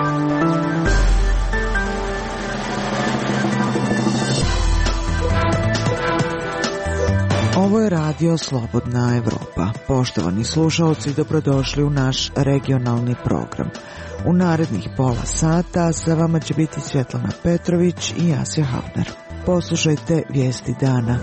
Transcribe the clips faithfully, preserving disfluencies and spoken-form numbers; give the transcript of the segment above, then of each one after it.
Ovo je radio Slobodna Evropa. Poštovani slušaoci, dobrodošli u naš regionalni program. U narednih pola sata sa vama će biti Svjetlana Petrović i Jasja Havner. Poslušajte vijesti dana.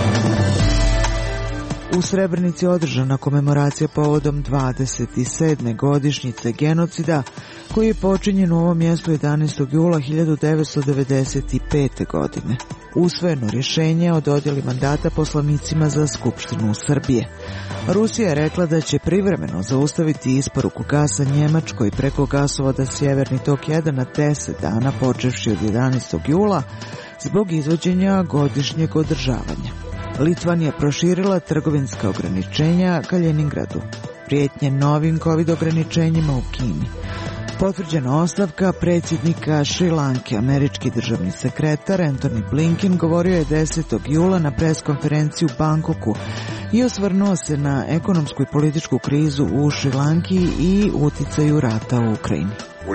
U Srebrenici održana komemoracija povodom dvadeset sedme godišnjice genocida koji je počinjen u ovom mjestu jedanaestog jula hiljadu devetsto devedeset pete. godine. Usvojeno rješenje o dodjeli mandata poslanicima za Skupštinu Srbije. Rusija je rekla da će privremeno zaustaviti isporuku gasa Njemačkoj preko gasovoda Sjeverni tok jedan na deset dana počevši od jedanaestog jula zbog izvođenja godišnjeg održavanja. Litvanija proširila trgovinska ograničenja ka Ljeningradu. Prijetnje novim covid ograničenjima u Kini. Potvrđena ostavka predsjednika Šri Lanke. Američki državni sekretar Antony Blinken govorio je desetog jula na preskonferenciji u Bangkoku i osvrnuo se na ekonomsku i političku krizu u Šri Lanki i uticaju rata u Ukrajini.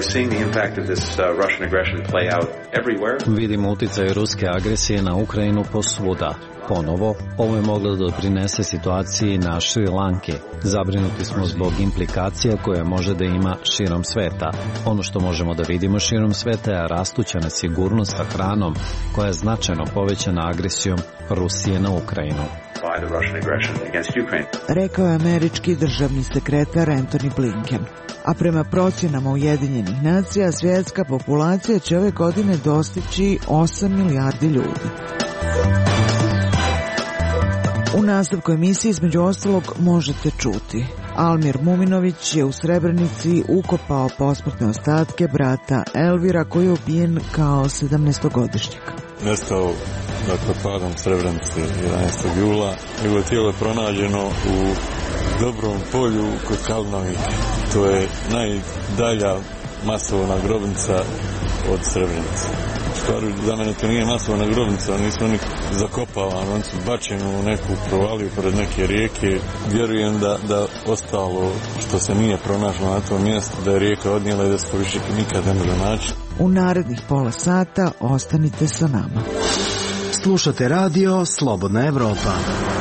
Vidimo uticaj ruske agresije na Ukrajinu posvuda. Ponovo, ovo je moglo da doprinese situaciji na Šri Lanki. Zabrinuti smo zbog implikacija koje može da ima širom sveta. Ono što možemo da vidimo širom sveta je rastuća nesigurnost sa hranom koja je značajno povećana agresijom Rusije na Ukrajinu. Rekao je američki državni sekretar Antony Blinken. A prema procjenama Ujedinjenih nacija, svjetska populacija će ove godine dostići osam milijardi ljudi. U nastavku emisije između ostalog možete čuti. Almir Muminović je u Srebrenici ukopao posmrtne ostatke brata Elvira koji je ubijen kao sedamnaestogodišnjak. Nestao dakle padom Srebrenice jedanaestog jula. Njegovo tijelo je pronađeno u Dobrom polju kod Kalnovike. To je najdalja masovna grobnica od Srebrenice. Stvari, za mene to nije masovna grobnica, nisu oni zakopavani, oni su bačeni u neku provaliju pored neke rijeke. Vjerujem da, da ostalo što se nije pronašlo na tom mjestu, da je rijeka odnijela i da se to više nikad ne može naći. U narednih pola sata ostanite sa nama. Slušate radio Slobodna Evropa.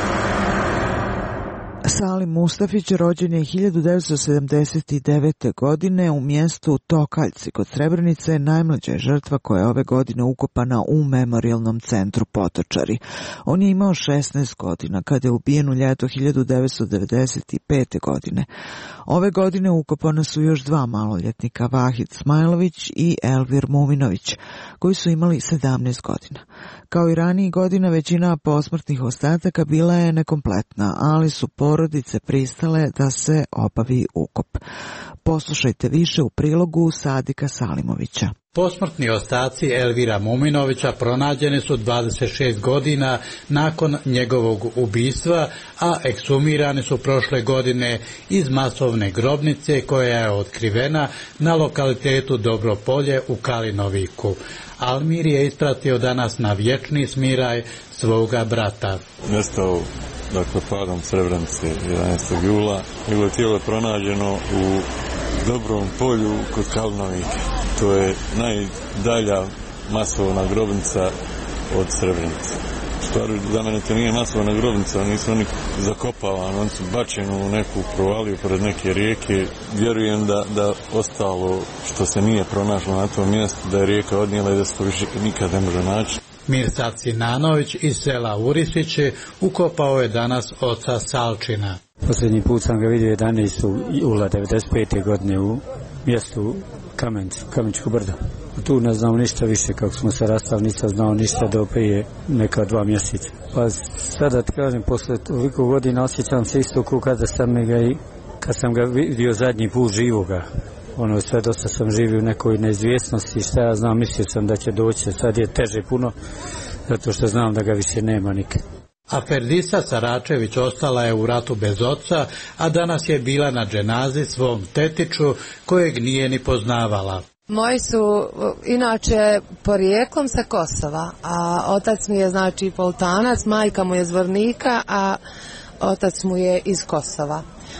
Salim Mustafić rođen je hiljadu devetsto sedamdeset devete. godine u mjestu Tokaljci kod Srebrenice, najmlađa je žrtva koja je ove godine ukopana u memorijalnom centru Potočari. On je imao šesnaest godina kada je ubijen u ljeto hiljadu devetsto devedeset pete. godine. Ove godine ukopana su još dva maloljetnika, Vahid Smajlović i Elvir Muminović, koji su imali sedamnaest godina. Kao i ranijih godina, većina posmrtnih ostataka bila je nekompletna, ali su porodice pristale da se obavi ukop. Poslušajte više u prilogu Sadika Salimovića. Posmrtni ostaci Elvira Muminovića pronađeni su dvadeset šest godina nakon njegovog ubistva, a ekshumirani su prošle godine iz masovne grobnice koja je otkrivena na lokalitetu Dobro polje u Kalinoviku. Almir je ispratio danas na vječni smiraj svoga brata. Nestao dakle padom Srebrenice jedanaestog jula. Njegovo tijelo je pronađeno u Dobrom polju kod Kalnovike. To je najdalja masovna grobnica od Srebrenice. Stvari, za mene to nije masovna grobnica, nisu oni zakopavani, oni su bačeni u neku provaliju pored neke rijeke. Vjerujem da, da ostalo što se nije pronašlo na tom mjestu, da je rijeka odnijela i da se to više nikad ne može naći. Mirsad Sinanović iz sela Urisići ukopao je danas oca Salčina. Posljednji put sam ga vidio jedanaestog jula devedeset pete. godine u mjestu Kamenci, Kameničko brdo. Tu ne znam ništa više, kako smo se rastali, nisam znao ništa do prije neka dva mjeseca. Pa sada ti kažem, posle toliko godina osjećam se isto kao kada sam ga, kad sam ga vidio zadnji put živoga. Ono, sve dosta sam živio u nekoj neizvjesnosti, šta ja znam, mislio sam da će doći, sad je teže puno, zato što znam da ga više nema nikad. A Ferdisa Saračević ostala je u ratu bez oca, a danas je bila na dženazi svom tetiću kojeg nije ni poznavala. Moji su inače porijeklom sa Kosova, a otac mi je znači Poltanac, majka mu je Zvornika, a otac mu je iz Kosova.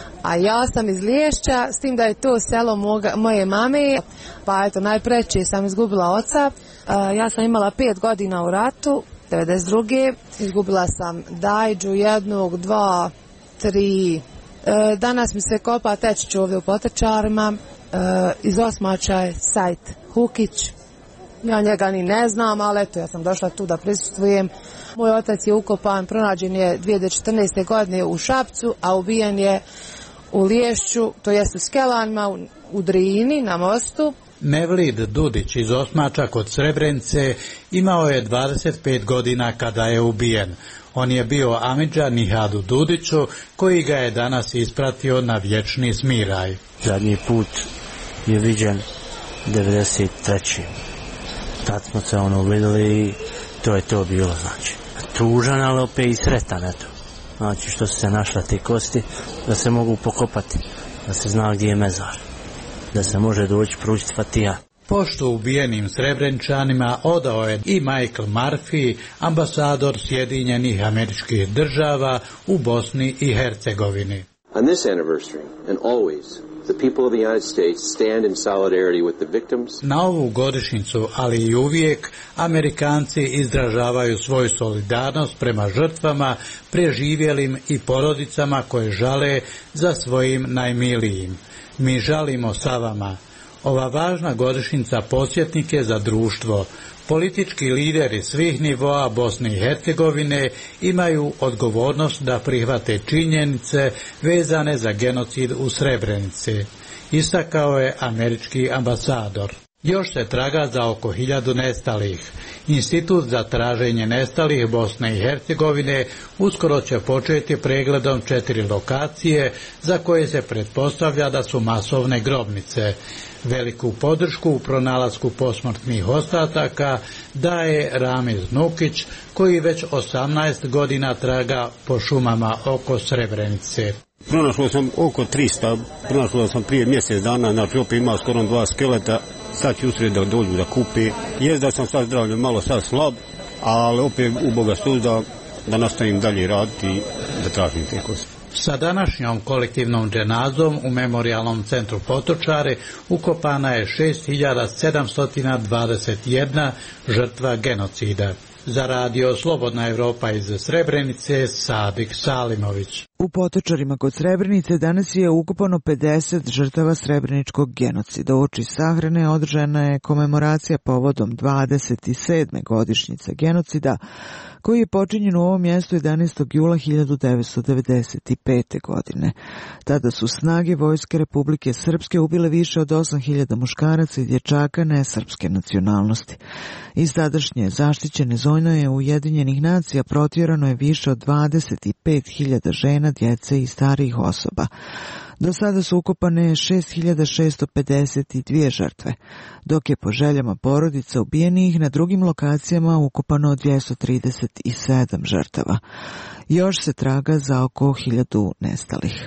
A ja sam iz Liješća, s tim da je to selo moga, moje mame, pa eto, najpreće sam izgubila oca. Ja sam imala pet godina u ratu, devedeset druge Izgubila sam dajđu jednog, dva, tri. Danas mi se kopa tečić ovdje u Potočarima. Iz Osmača je Sajt Hukić. Ja njega ni ne znam, ali eto, ja sam došla tu da prisustvujem. Moj otac je ukopan, pronađen je dvije hiljade četrnaeste. godine u Šapcu, a ubijen je u Liješću, to jest u Skelanima, u, u Drini, na mostu. Mevlid Dudić iz Osmača kod Srebrenice imao je dvadeset pet godina kada je ubijen. On je bio amidža Nihadu Dudiću, koji ga je danas ispratio na vječni smiraj. Zadnji put je viđen devedeset treće. Tad smo se ono vidjeli i to je to bilo, znači. Tužan, ali opet i sretan, eto. Znači što su se našle te kosti, da se mogu pokopati, da se zna gdje je mezar, da se može doći pružiti fatija. Poštu ubijenim Srebreničanima odao je i Michael Murphy, ambasador Sjedinjenih Američkih Država u Bosni i Hercegovini. On this anniversary and always, the people of the United States stand in solidarity with the victims. Na ovu godišnjicu, ali i uvijek, Amerikanci izražavaju svoju solidarnost prema žrtvama, preživjelim i porodicama koje žale za svojim najmilijim. Mi žalimo sa vama. Ova važna godišnjica podsjetnik je za društvo. Politički lideri svih nivoa Bosne i Hercegovine imaju odgovornost da prihvate činjenice vezane za genocid u Srebrenici, istakao je američki ambasador. Još se traga za oko hiljadu nestalih. Institut za traženje nestalih Bosne i Hercegovine uskoro će početi pregledom četiri lokacije za koje se pretpostavlja da su masovne grobnice. Veliku podršku u pronalasku posmrtnih ostataka daje Ramiz Nukić, koji već osamnaest godina traga po šumama oko Srebrenice. Pronašao sam oko trista, pronašao sam prije mjesec dana, znači opet ima skoro dva skeleta, sad ću usred da dođu da kupi. Jest da sam sad zdravljen malo sad slab, ali opet u Boga suda da nastavim dalje raditi i da tražim te kosti. Sa današnjom kolektivnom dženazom u Memorijalnom centru Potočare ukopana je šest hiljada sedamsto dvadeset jedna žrtva genocida. Za radio Slobodna Evropa iz Srebrenice, Sadik Salimović. U Potočarima kod Srebrenice danas je ukopano pedeset žrtava srebreničkog genocida. Uoči sahrane održana je komemoracija povodom dvadeset sedme godišnjice genocida, koji je počinjen u ovom mjestu jedanaestog jula hiljadu devetsto devedeset pete. godine. Tada su snage Vojske Republike Srpske ubile više od osam hiljada muškaraca i dječaka nesrpske nacionalnosti. Iz tadašnje zaštićene zone Ujedinjenih nacija protjerano je više od dvadeset pet hiljada žena, djece i starijih osoba. Do sada su ukopane šest hiljada šesto pedeset dvije žrtve, dok je po željama porodica ubijenih na drugim lokacijama ukopano dvjesto trideset sedam žrtava. Još se traga za oko hiljadu nestalih.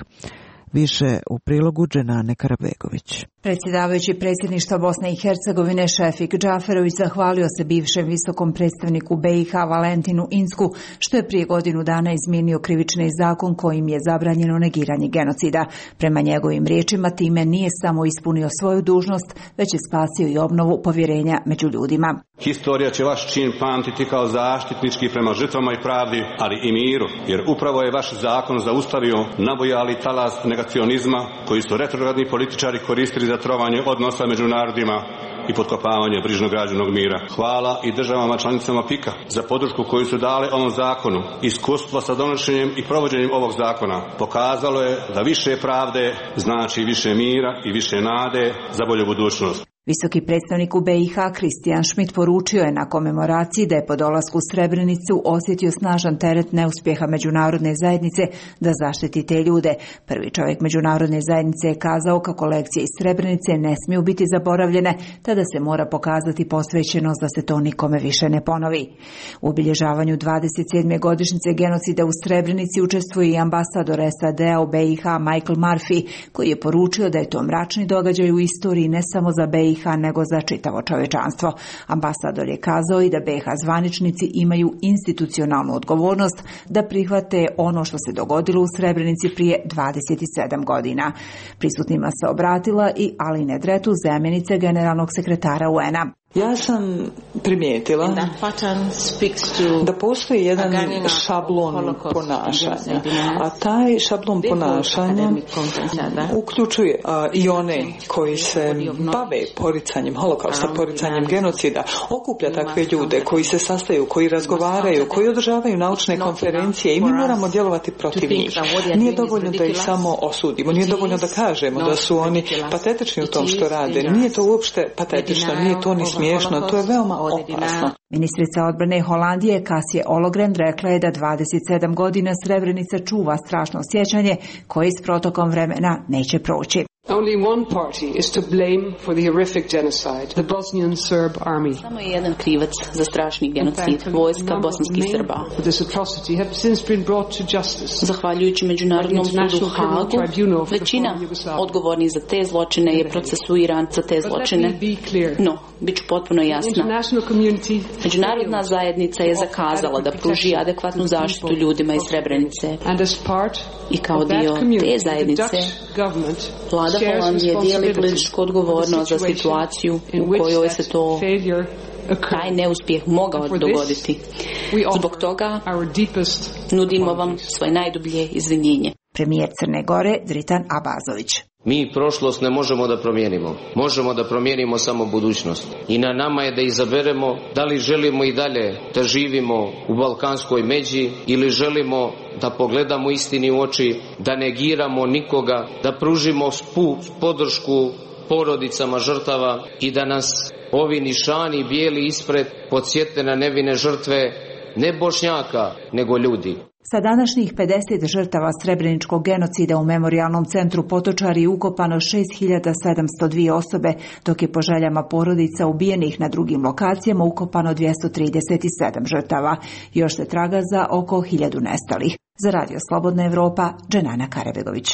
Više u prilogu Dženane Karabegović. Predsjedavajući predsjedništva Bosne i Hercegovine Šefik Džaferović zahvalio se bivšem visokom predstavniku B i H Valentinu Insku što je prije godinu dana izmijenio krivični zakon kojim je zabranjeno negiranje genocida. Prema njegovim riječima time nije samo ispunio svoju dužnost, već je spasio i obnovu povjerenja među ljudima. Historija će vaš čin pamtiti kao zaštitnički prema žrtvama i pravdi, ali i miru, jer upravo je vaš zakon zaustavio nabojali talas negacionizma koji su retrogradni političari koristili za trovanje odnosa među narodima i potkopavanje brižno građenog mira. Hvala i državama članicama P I K-a za podršku koju su dale ovom zakonu. Iskustvo sa donošenjem i provođenjem ovog zakona pokazalo je da više pravde znači više mira i više nade za bolju budućnost. Visoki predstavnik u B i H Kristijan Schmidt poručio je na komemoraciji da je po dolasku u Srebrenicu osjetio snažan teret neuspjeha međunarodne zajednice da zaštiti te ljude. Prvi čovjek međunarodne zajednice je kazao kako lekcije iz Srebrenice ne smiju biti zaboravljene, tada se mora pokazati posvećenost da se to nikome više ne ponovi. U obilježavanju dvadeset sedme godišnjice genocida u Srebrenici učestvuje i ambasador S A D-a u B i H Michael Murphy, koji je poručio da je to mračni događaj u istoriji ne samo za B i ha nego za čitavo čovečanstvo. Ambasador je kazao i da be ha zvaničnici imaju institucionalnu odgovornost da prihvate ono što se dogodilo u Srebrenici prije dvadeset sedam godina. Prisutnima se obratila i Aline Dretu, zamjenice generalnog sekretara U N-a. Ja sam primijetila da postoji jedan šablon ponašanja, a taj šablon ponašanja uključuje a, i one koji se bave poricanjem holokausta, poricanjem genocida, okuplja takve ljude koji se sastaju, koji razgovaraju, koji održavaju naučne konferencije i mi moramo djelovati protiv njih. Nije dovoljno da ih samo osudimo, nije dovoljno da kažemo da su oni patetični u tom što rade. Nije to uopšte patetično, nije to ni smiješno, to je veoma opasno. Ministrica odbrane Holandije Kasije Ologren rekla je da dvadeset sedam godina Srebrenica čuva strašno sjećanje koje s protokom vremena neće proći. Only one party is to blame for the horrific genocide, the Bosnian Serb army. Samo je jedan krivac za strašni genocid, vojska bosanskih Srba. This atrocity have since been brought to justice. Zahvaljujući Međunarodnom sudu Hagu, većina odgovornih za te zločine je procesuiran za te zločine. No, bit ću potpuno jasna. Međunarodna zajednica je zakazala da pruži adekvatnu zaštitu ljudima iz Srebrenice. I kao dio te zajednice, Vlada Holandije dijeli političku odgovornost za situaciju u kojoj se to taj neuspjeh mogao dogoditi. Zbog toga nudimo vam svoje najdublje izvinjenje. Premijer Crne Gore Dritan Abazović. Mi prošlost ne možemo da promijenimo. Možemo da promijenimo samo budućnost. I na nama je da izaberemo da li želimo i dalje da živimo u balkanskoj međi ili želimo da pogledamo istini u oči, da negiramo nikoga, da pružimo spu podršku porodicama žrtava i da nas ovi nišani bijeli ispred podsjete na nevine žrtve ne Bošnjaka, nego ljudi. Sa današnjih pedeset žrtava srebreničkog genocida u Memorijalnom centru Potočari ukopano šest hiljada sedamsto dvije osobe, dok je po željama porodica ubijenih na drugim lokacijama ukopano dvjesto trideset sedam žrtava. Još se traga za oko hiljadu nestalih. Za Radio Slobodna Evropa, Dženana Karebegović.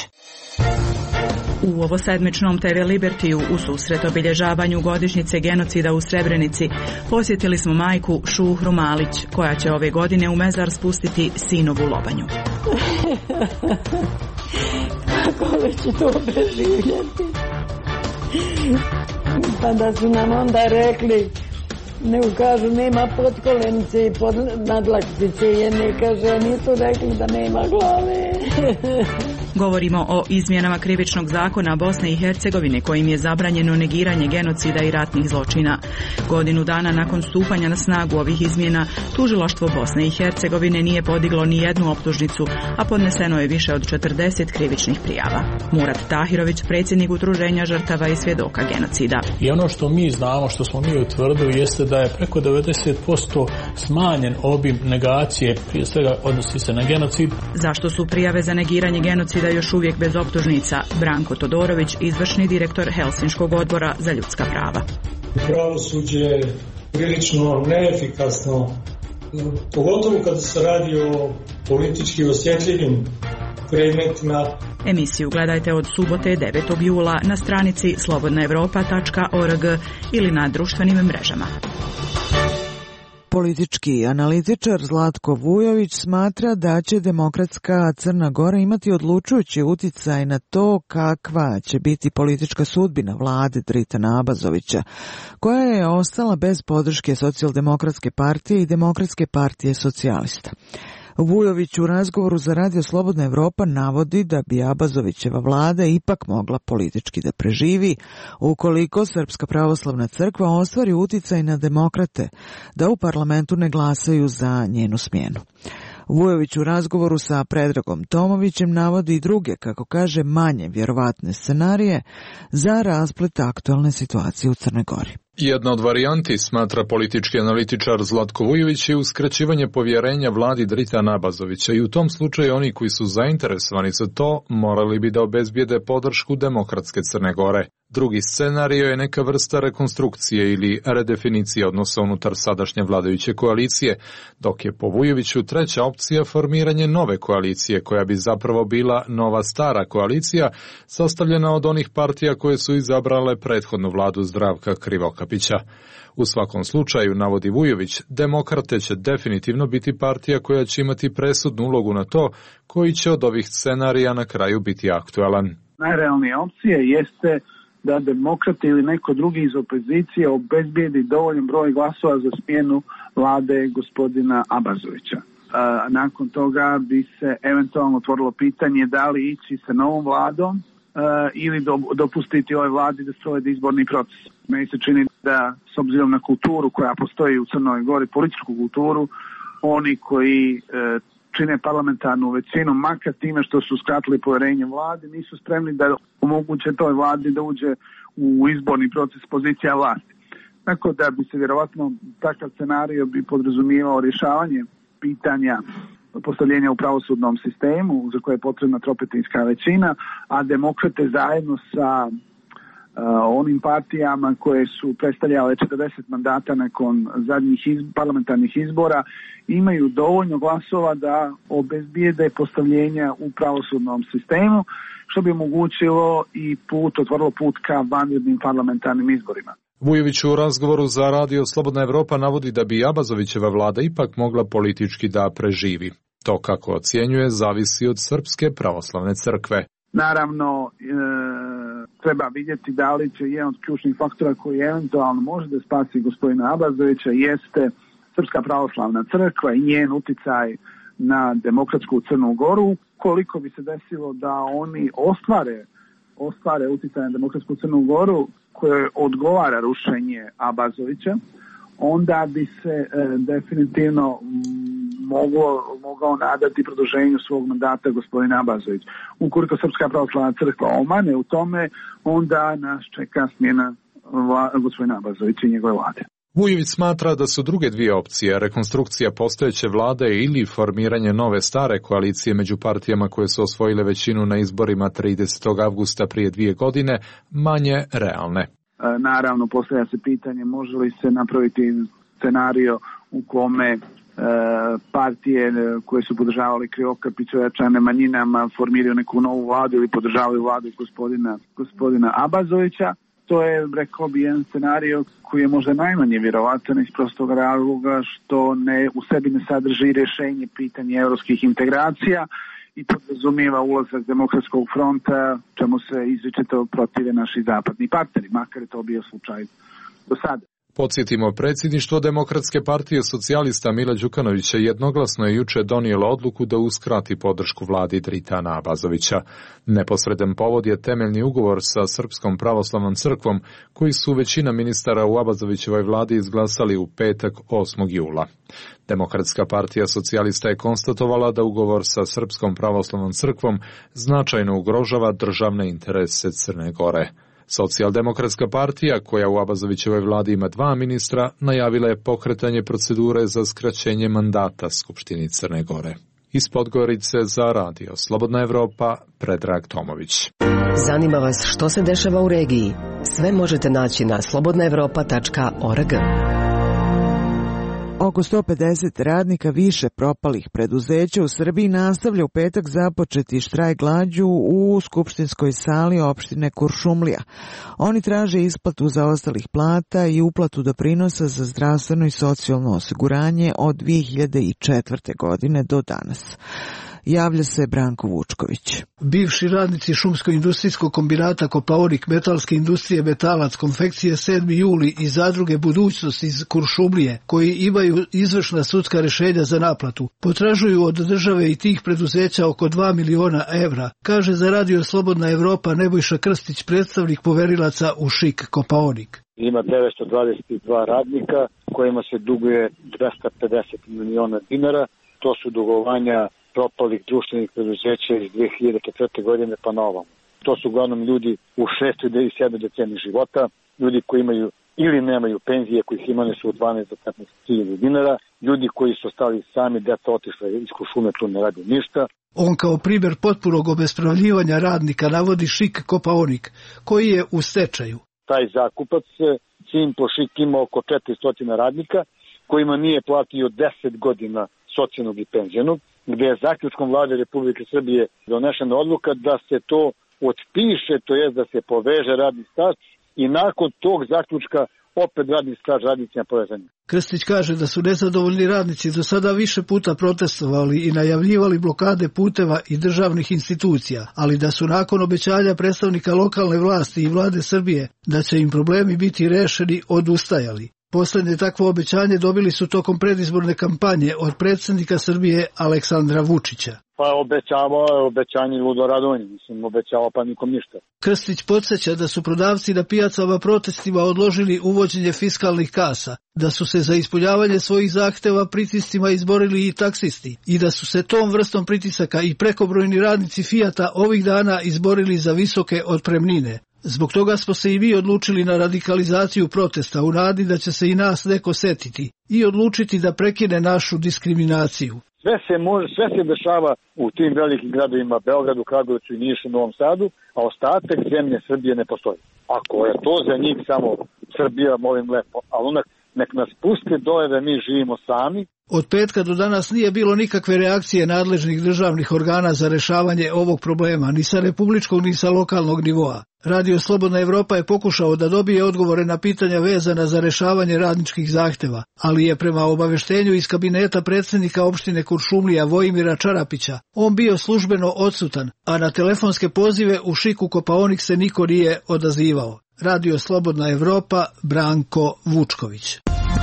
U ovosedmičnom te ve Libertiju u susret obilježavanju godišnjice genocida u Srebrenici posjetili smo majku Šuhru Malić, koja će ove godine u mezar spustiti sinovu lobanju. Kako li će to preživjeti? Pa da su nam onda rekli, ne kažu nema potkolenice i pod nadlaktice, jedne kaže, nisu rekli da nema glave. Govorimo o izmjenama krivičnog zakona Bosne i Hercegovine kojim je zabranjeno negiranje genocida i ratnih zločina. Godinu dana nakon stupanja na snagu ovih izmjena, tužilaštvo Bosne i Hercegovine nije podiglo ni jednu optužnicu, a podneseno je više od četrdeset krivičnih prijava. Murat Tahirović, predsjednik Udruženja žrtava i svjedoka genocida. I ono što mi znamo, što smo mi utvrdili, jeste da je preko devedeset posto smanjen obim negacije, prije svega odnosi se na genocid. Zašto su prijave za negiranje genocida još uvijek bez optužnica? Branko Todorović, izvršni direktor Helsinškog odbora za ljudska prava. Pravosuđe je prilično neefikasno, pogotovo kada se radi o politički osjetljivim predmetima. Emisiju gledajte od subote devetog jula na stranici slobodna evropa tačka org ili na društvenim mrežama. Politički analitičar Zlatko Vujović smatra da će demokratska Crna Gora imati odlučujući uticaj na to kakva će biti politička sudbina vlade Dritana Abazovića, koja je ostala bez podrške Socijaldemokratske partije i Demokratske partije socijalista. Vujović u razgovoru za Radio Slobodna Evropa navodi da bi Abazovićeva vlada ipak mogla politički da preživi ukoliko Srpska pravoslavna crkva ostvari uticaj na demokrate da u parlamentu ne glasaju za njenu smjenu. Vujović u razgovoru sa Predragom Tomovićem navodi i druge, kako kaže, manje vjerovatne scenarije za rasplet aktualne situacije u Crnoj Gori. Jedna od varijanti, smatra politički analitičar Zlatko Vujović, je uskraćivanje povjerenja vladi Dritana Abazovića i u tom slučaju oni koji su zainteresovani za to morali bi da obezbijede podršku demokratske Crne Gore. Drugi scenario je neka vrsta rekonstrukcije ili redefinicije odnosa unutar sadašnje vladajuće koalicije, dok je po Vujoviću treća opcija formiranje nove koalicije, koja bi zapravo bila nova stara koalicija, sastavljena od onih partija koje su izabrale prethodnu vladu Zdravka Krivokapića. U svakom slučaju, navodi Vujović, Demokrate će definitivno biti partija koja će imati presudnu ulogu na to koji će od ovih scenarija na kraju biti aktualan. Najrealnija opcija jeste da Demokrati ili neko drugi iz opozicije obezbijedi dovoljan broj glasova za smjenu vlade gospodina Abazovića. A nakon toga bi se eventualno otvorilo pitanje da li ići sa novom vladom a, ili do, dopustiti ovoj vladi da sprovede izborni proces. Meni se čini da, s obzirom na kulturu koja postoji u Crnoj Gori, političku kulturu, oni koji e, čine parlamentarnu većinu, makar time što su skratili povjerenje vladi, nisu spremni da omoguće toj vladi da uđe u izborni proces pozicija vlasti. Tako da bi se vjerovatno takav scenario bi podrazumijevao rješavanje pitanja postavljenja u pravosudnom sistemu za koje je potrebna tropetinska većina, a Demokrate zajedno sa Uh, onim partijama koje su predstavljale četrdeset mandata nakon zadnjih iz, parlamentarnih izbora imaju dovoljno glasova da obezbijede postavljenja u pravosudnom sistemu, što bi omogućilo i put, otvorilo put ka vanrednim parlamentarnim izborima. Vujović u razgovoru za radio Slobodna Evropa navodi da bi Abazovićeva vlada ipak mogla politički da preživi. To, kako ocjenjuje, zavisi od Srpske pravoslavne crkve. Naravno, e, treba vidjeti da li će jedan od ključnih faktora koji eventualno može da spasi gospodina Abazovića jeste Srpska pravoslavna crkva i njen uticaj na demokratsku Crnu Goru. Koliko bi se desilo da oni ostvare, ostvare uticaj na demokratsku Crnu Goru koje odgovara rušenje Abazovića, onda bi se e, definitivno moglo, mogao nadati produženju svog mandata gospodina Abazović. Ukoliko Srpska pravoslavna crkva omane u tome, onda nas čeka smjena vla, gospodina Abazovića i njegove vlade. Vujović smatra da su druge dvije opcije, rekonstrukcija postojeće vlade ili formiranje nove stare koalicije među partijama koje su osvojile većinu na izborima tridesetog avgusta prije dvije godine, manje realne. Naravno, postavlja se pitanje može li se napraviti scenario u kome e, partije koje su podržavali Krivokapića jačane manjinama formiraju neku novu vladu ili podržavaju vladu gospodina, gospodina Abazovića. To je, rekao bi, jedan scenario koji je možda najmanje vjerovatan iz prostog razloga što ne, u sebi ne sadrži rješenje pitanja evropskih integracija i podrazumijeva ulazak Demokratskog fronta, čemu se izričito protive naši zapadni partneri, makar je to bio slučaj do sada. Podsjetimo, predsjedništvo Demokratske partije socijalista Mila Đukanovića jednoglasno je juče donijelo odluku da uskrati podršku vladi Dritana Abazovića. Neposredan povod je temeljni ugovor sa Srpskom pravoslavnom crkvom, koji su većina ministara u Abazovićevoj vladi izglasali u petak osmog jula. Demokratska partija socijalista je konstatovala da ugovor sa Srpskom pravoslavnom crkvom značajno ugrožava državne interese Crne Gore. Socijaldemokratska partija, koja u Abazovićevoj vladi ima dva ministra, najavila je pokretanje procedure za skraćenje mandata Skupštini Crne Gore. Iz Podgorice za radio Slobodna Evropa, Predrag Tomović. Zanima vas što se dešava u regiji? Sve možete naći na slobodna evropa tačka org. Oko sto pedeset radnika više propalih preduzeća u Srbiji nastavlja u petak započeti štrajk glađu u skupštinskoj sali opštine Kuršumlija. Oni traže isplatu zaostalih plata i uplatu doprinosa za zdravstveno i socijalno osiguranje od dvije hiljade četvrte. godine do danas. Javlja se Branko Vučković. Bivši radnici šumsko-industrijskog kombinata Kopaonik, metalske industrije Metalac, konfekcije sedmi juli i zadruge Budućnost iz Kuršumlije, koji imaju izvršna sudska rješenja za naplatu, potražuju od države i tih preduzeća oko dva miliona evra, kaže za radio Slobodna Evropa Nebojša Krstić, predstavnik poverilaca u ŠIK Kopaonik. Ima devetsto dvadeset dva radnika kojima se duguje dvesta pedeset miliona dinara. To su dugovanja propalih društvenih preduzeća iz dve hiljade četvrte. godine pa na ovom. To su uglavnom ljudi u šestoj i sedmoj deceniji života, ljudi koji imaju ili nemaju penzije kojih imane su od dvanaest do petnaest hiljada dinara, ljudi koji su ostali sami, deca otišla iz Kuršume, tu ne radi ništa. On kao primjer potpunog obespravljivanja radnika navodi Šik Kopaonik, koji je u stečaju. Taj zakupac Simpo Šik ima oko četiristo radnika, kojima nije platio deset godina socijalnog i penzionog, gde je zaključkom vlade Republike Srbije donešena odluka da se to otpiše, to jest da se poveže radni staž i nakon tog zaključka opet radni staž radnicima povezanja. Krstić kaže da su nezadovoljni radnici do sada više puta protestovali i najavljivali blokade puteva i državnih institucija, ali da su nakon obećanja predstavnika lokalne vlasti i vlade Srbije da će im problemi biti rešeni odustajali. Posljednje takvo obećanje dobili su tokom predizborne kampanje od predsjednika Srbije Aleksandra Vučića. Pa obećavao je obećanje ludo radovanje, mislim obećavao pa nikom ništa. Krstić podsjeća da su prodavci na pijacama protestima odložili uvođenje fiskalnih kasa, da su se za ispunjavanje svojih zahteva pritiscima izborili i taksisti i da su se tom vrstom pritisaka i prekobrojni radnici Fijata ovih dana izborili za visoke otpremnine. Zbog toga smo se i mi odlučili na radikalizaciju protesta u nadi da će se i nas neko setiti i odlučiti da prekine našu diskriminaciju. Sve se, može, sve se dešava u tim velikim gradovima, Beogradu, Kragujevcu i Nišu, Novom Sadu, a ostatak zemlje Srbije ne postoji. Ako je to za njih samo Srbija, molim lepo, ali onak nek nas puste dole da mi živimo sami. Od petka do danas nije bilo nikakve reakcije nadležnih državnih organa za rešavanje ovog problema, ni sa republičkog ni sa lokalnog nivoa. Radio Slobodna Evropa je pokušao da dobije odgovore na pitanja vezana za rešavanje radničkih zahteva, ali je prema obaveštenju iz kabineta predsjednika opštine Kuršumlija Vojimira Čarapića on bio službeno odsutan, a na telefonske pozive u Šiku Kopaonik se niko nije odazivao. Radio Slobodna Evropa, Branko Vučković.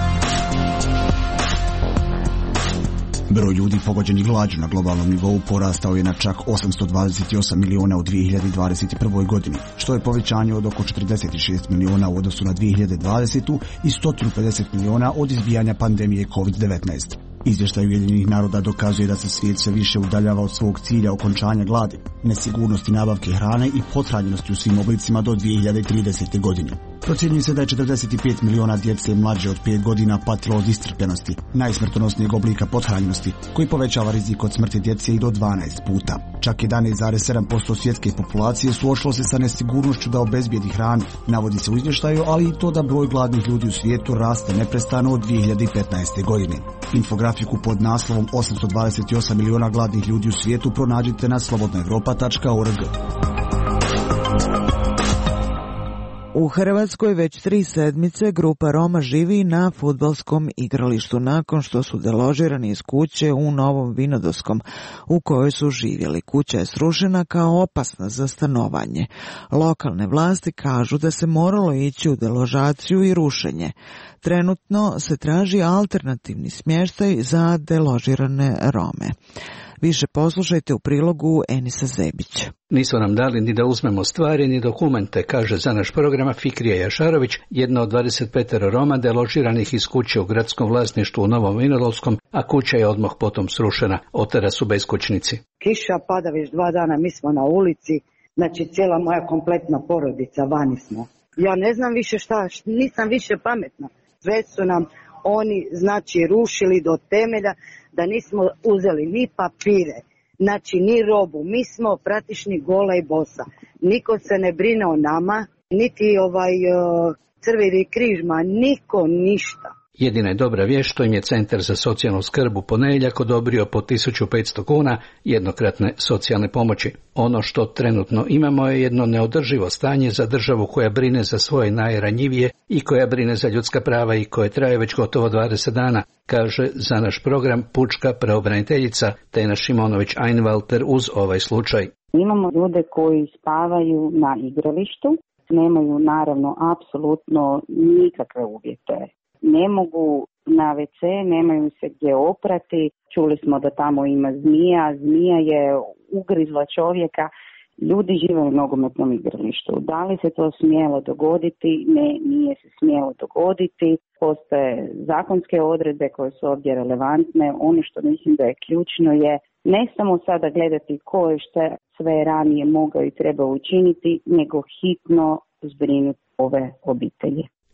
Broj ljudi pogođenih glađu na globalnom nivou porastao je na čak osamsto dvadeset osam miliona u dvije hiljade dvadeset prve. godini, što je povećanje od oko četrdeset šest miliona u odnosu na dvije hiljade dvadesete. i sto pedeset miliona od izbijanja pandemije kovid devetnaest. Izvještaj Ujedinjenih naroda dokazuje da se svijet sve više udaljava od svog cilja okončanja gladi, nesigurnosti nabavke hrane i pothranjenosti u svim oblicima do dvije hiljade tridesete. godine. Procjenjuje se da je četrdeset pet miliona djece mlađe od pet godina patilo od iscrpljenosti, najsmrtonosnijeg oblika pothranjenosti, koji povećava rizik od smrti djece i do dvanaest puta. Čak jedanaest zarez sedam posto svjetske populacije suočilo se sa nesigurnošću da obezbijedi hranu, navodi se u izvještaju, ali i to da broj gladnih ljudi u svijetu raste neprestano od dvije hiljade petnaeste. godine. Infografiku pod naslovom osamsto dvadeset osam miliona gladnih ljudi u svijetu pronađite na slobodna evropa tačka org. U Hrvatskoj već tri sedmice grupa Roma živi na fudbalskom igralištu nakon što su deložirani iz kuće u Novom Vinodolskom u kojoj su živjeli. Kuća je srušena kao opasna za stanovanje. Lokalne vlasti kažu da se moralo ići u deložaciju i rušenje. Trenutno se traži alternativni smještaj za deložirane Rome. Više poslušajte u prilogu Enisa Zebić. Nisu nam dali ni da uzmemo stvari ni dokumente, kaže za naš program Fikrija Jašarović, jedna od dvadeset pet Roma deložiranih iz kuće u gradskom vlasništvu u Novom Vinodolskom, a kuća je odmah potom srušena. Od tada su beskućnici. Kiša pada već dva dana, mi smo na ulici, znači cijela moja kompletna porodica, vani smo. Ja ne znam više šta, nisam više pametna. Sve su nam oni znači rušili do temelja, da nismo uzeli ni papire, znači ni robu, mi smo praktični gola i bosa. Niko se ne brine o nama, niti ovaj uh, Crveni križ, ma niko ništa. Jedina je dobra vijest što im je Centar za socijalnu skrb u ponedjeljak odobrio po tisuću petsto kuna jednokratne socijalne pomoći. Ono što trenutno imamo je jedno neodrživo stanje za državu koja brine za svoje najranjivije i koja brine za ljudska prava i koje traje već gotovo dvadeset dana, kaže za naš program pučka pravobraniteljica Tena Šimonović-Einwalter uz ovaj slučaj. Imamo ljude koji spavaju na igralištu, nemaju naravno apsolutno nikakve uvjete. Ne mogu na ve ce, nemaju se gdje oprati. Čuli smo da tamo ima zmija, zmija je ugrizla čovjeka. Ljudi žive u nogometnom igralištu. Da li se to smjelo dogoditi? Ne, nije se smjelo dogoditi. Postoje zakonske odredbe koje su ovdje relevantne. Ono što mislim da je ključno je ne samo sada gledati ko je što sve ranije mogao i trebao učiniti, nego hitno zbrinuti ove obitelji.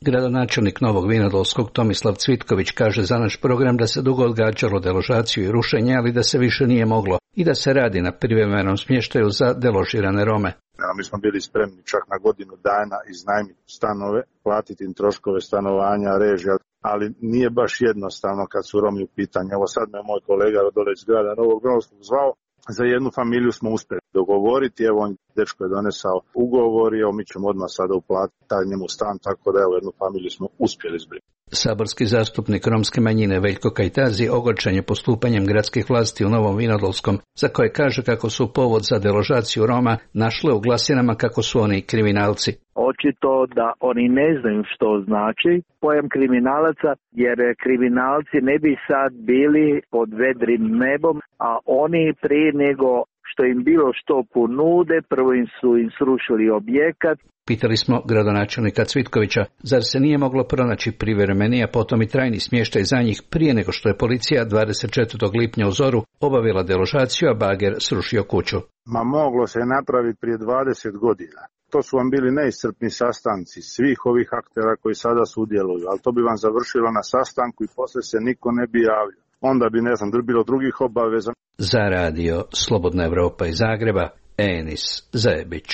Gradonačelnik Novog Vinodolskog Tomislav Cvitković kaže za naš program da se dugo odgađalo deložaciju i rušenje, ali da se više nije moglo i da se radi na privremenom smještaju za deložirane Rome. Mi smo bili spremni čak na godinu dana iznajmiti stanove, platiti im troškove stanovanja, režija, ali nije baš jednostavno kad su Romi u pitanju. Evo sad me moj kolega dole iz grada Novog Vinodolskog zvao, za jednu familiju smo uspjeli dogovoriti, evo on dečko je donesao ugovor i evo mi ćemo odmah sada uplatiti taj njemu stan, tako da evo jednu familiju smo uspjeli zbrinuti. Saborski zastupnik romske manjine Veljko Kajtazi ogorčen je postupanjem gradskih vlasti u Novom Vinodolskom, za koje kaže kako su povod za deložaciju Roma našle u glasinama kako su oni kriminalci. Očito da oni ne znaju što znači pojam kriminalaca, jer kriminalci ne bi sad bili pod vedrim nebom, a oni prije nego što im bilo što ponude, prvo im su im srušili objekat. Pitali smo gradonačelnika Cvitkovića, zar se nije moglo pronaći privremeni, a potom i trajni smještaj za njih prije nego što je policija dvadeset četvrtog lipnja u zoru obavila deložaciju, a bager srušio kuću. Ma moglo se napraviti prije dvadeset godina. To su vam bili neiscrpni sastanci svih ovih aktera koji sada sudjeluju, ali to bi vam završilo na sastanku i poslije se niko ne bi javljao. Onda bi, ne znam, bilo drugih obaveza. Za radio Slobodna Evropa iz Zagreba, Enis Zajebić.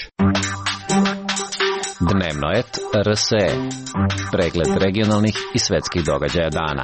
Dnevno et R S E. Pregled regionalnih i svetskih događaja dana.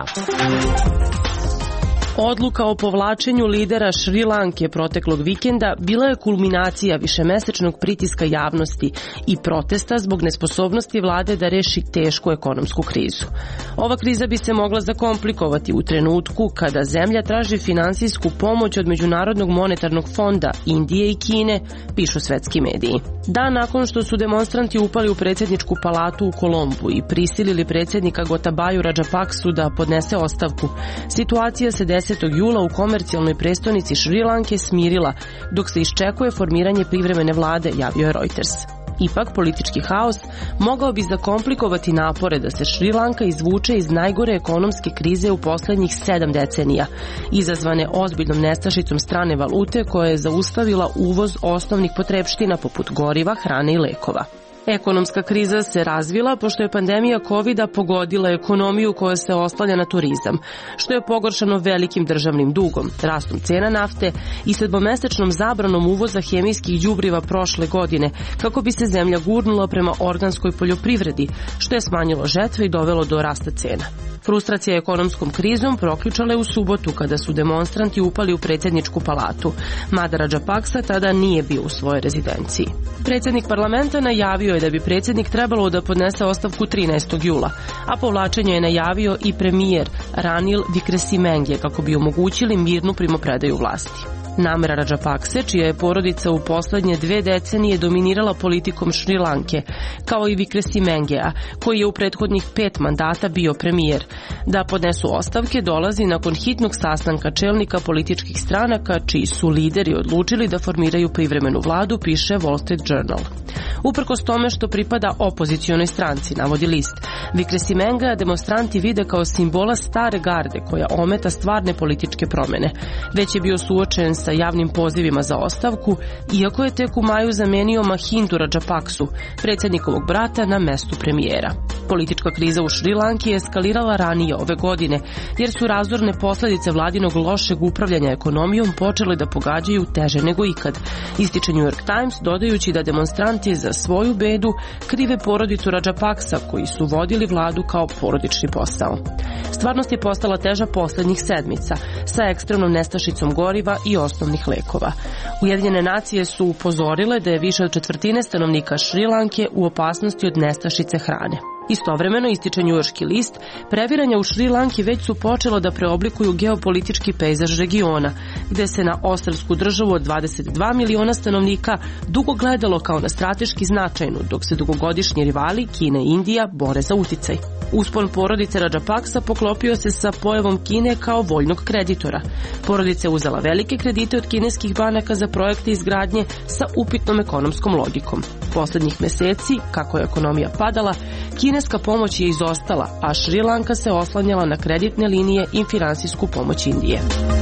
Odluka o povlačenju lidera Šri Lanke proteklog vikenda bila je kulminacija višemesečnog pritiska javnosti i protesta zbog nesposobnosti vlade da reši tešku ekonomsku krizu. Ova kriza bi se mogla zakomplikovati u trenutku kada zemlja traži finansijsku pomoć od Međunarodnog monetarnog fonda, Indije i Kine, pišu svetski mediji. Dan nakon što su demonstranti upali u predsjedničku palatu u Kolombu i prisilili predsjednika Gotabaju Rajapaksu da podnese ostavku, situacija se desetog jula u komercijalnoj prestonici Šri Lanke smirila, dok se iščekuje formiranje privremene vlade, javio je Reuters. Ipak, politički haos mogao bi zakomplikovati napore da se Šri Lanka izvuče iz najgore ekonomske krize u posljednjih sedam decenija, izazvane ozbiljnom nestašicom strane valute koja je zaustavila uvoz osnovnih potrepština poput goriva, hrane i lekova. Ekonomska kriza se razvila pošto je pandemija kovida pogodila ekonomiju koja se oslanja na turizam, što je pogoršano velikim državnim dugom, rastom cena nafte i sedmomesečnom zabranom uvoza hemijskih đubriva prošle godine, kako bi se zemlja gurnula prema organskoj poljoprivredi, što je smanjilo žetve i dovelo do rasta cena. Frustracija ekonomskom krizom proključala je u subotu kada su demonstranti upali u predsjedničku palatu, mada Rajapaksa tada nije bio u svojoj rezidenciji. Predsjednik parlamenta najavio je da bi predsjednik trebalo da podnese ostavku trinaestog jula, a povlačenje je najavio i premijer Ranil Wickremesinghe kako bi omogućili mirnu primopredaju vlasti. Namera Rajapakse, čija je porodica u poslednje dve decenije dominirala politikom Šri Lanke, kao i Wickremesingea, koji je u prethodnih pet mandata bio premijer, da podnesu ostavke dolazi nakon hitnog sastanka čelnika političkih stranaka, čiji su lideri odlučili da formiraju privremenu vladu, piše Wall Street Journal. Uprkos tome što pripada opozicionoj stranci, navodi list, Wickremesingea demonstranti vide kao simbola stare garde koja ometa stvarne političke promjene. Već je bio suočen sa javnim pozivima za ostavku, iako je tek u maju zamenio Mahindu Rajapaksu, predsjednikovog brata, na mestu premijera. Politička kriza u Šri Lanki je eskalirala ranije ove godine, jer su razorne posljedice vladinog lošeg upravljanja ekonomijom počele da pogađaju teže nego ikad, ističe New York Times, dodajući da demonstranti za svoju bedu krive porodicu Rajapaksa, koji su vodili vladu kao porodični posao. Stvarnost je postala teža posljednjih sedmica, sa ekstremnom nestašicom goriva i osnovnih lekova. Ujedinjene nacije su upozorile da je više od četvrtine stanovnika Šri Lanke u opasnosti od nestašice hrane. Istovremeno, ističe njujorški list, previranja u Šri Lanki već su počela da preoblikuju geopolitički pejzaž regiona, gde se na ostrvsku državu od dvadeset dva miliona stanovnika dugo gledalo kao na strateški značajnu, dok se dugogodišnji rivali, Kina i Indija, bore za uticaj. Uspon porodice Rajapaksa poklopio se sa pojavom Kine kao voljnog kreditora. Porodica je uzela velike kredite od kineskih banaka za projekte izgradnje sa upitnom ekonomskom logikom. Poslednjih meseci, kako je ekonomija padala, kineska pomoć je izostala, a Šri Lanka se oslanjala na kreditne linije i finansijsku pomoć Indije.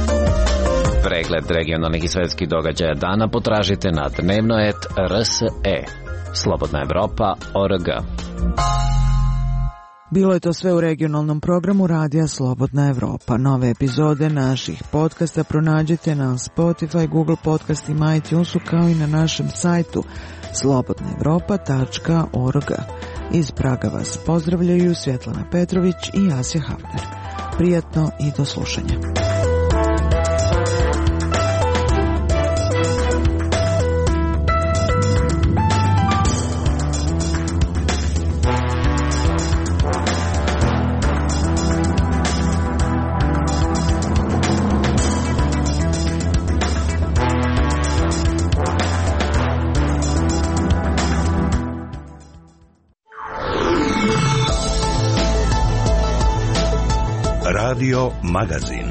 Pregled regionalnih i svetskih događaja dana potražite na dnevno et R S E. Slobodna Evropa, O R G. Bilo je to sve u regionalnom programu Radija Slobodna Evropa. Nove epizode naših podcasta pronađite na Spotify, Google podcastima, iTunesu kao i na našem sajtu slobodna evropa tačka org. Iz Praga vas pozdravljaju Svjetlana Petrović i Asja Hafner. Prijatno i do slušanja. Radio Magazin.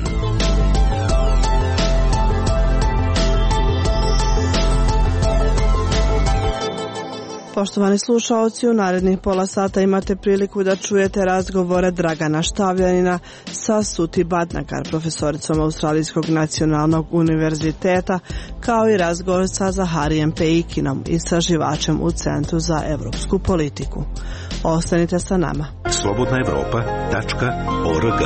Poštovani slušaoci, u narednih pola sata imate priliku da čujete razgovore Dragana Štavljanina sa Suti Badnagar, profesoricom Australijskog nacionalnog univerziteta, kao i razgovor sa Zaharijem Peikinom, istraživačem u Centru za evropsku politiku. Ostanite sa nama. slobodna evropa tačka org.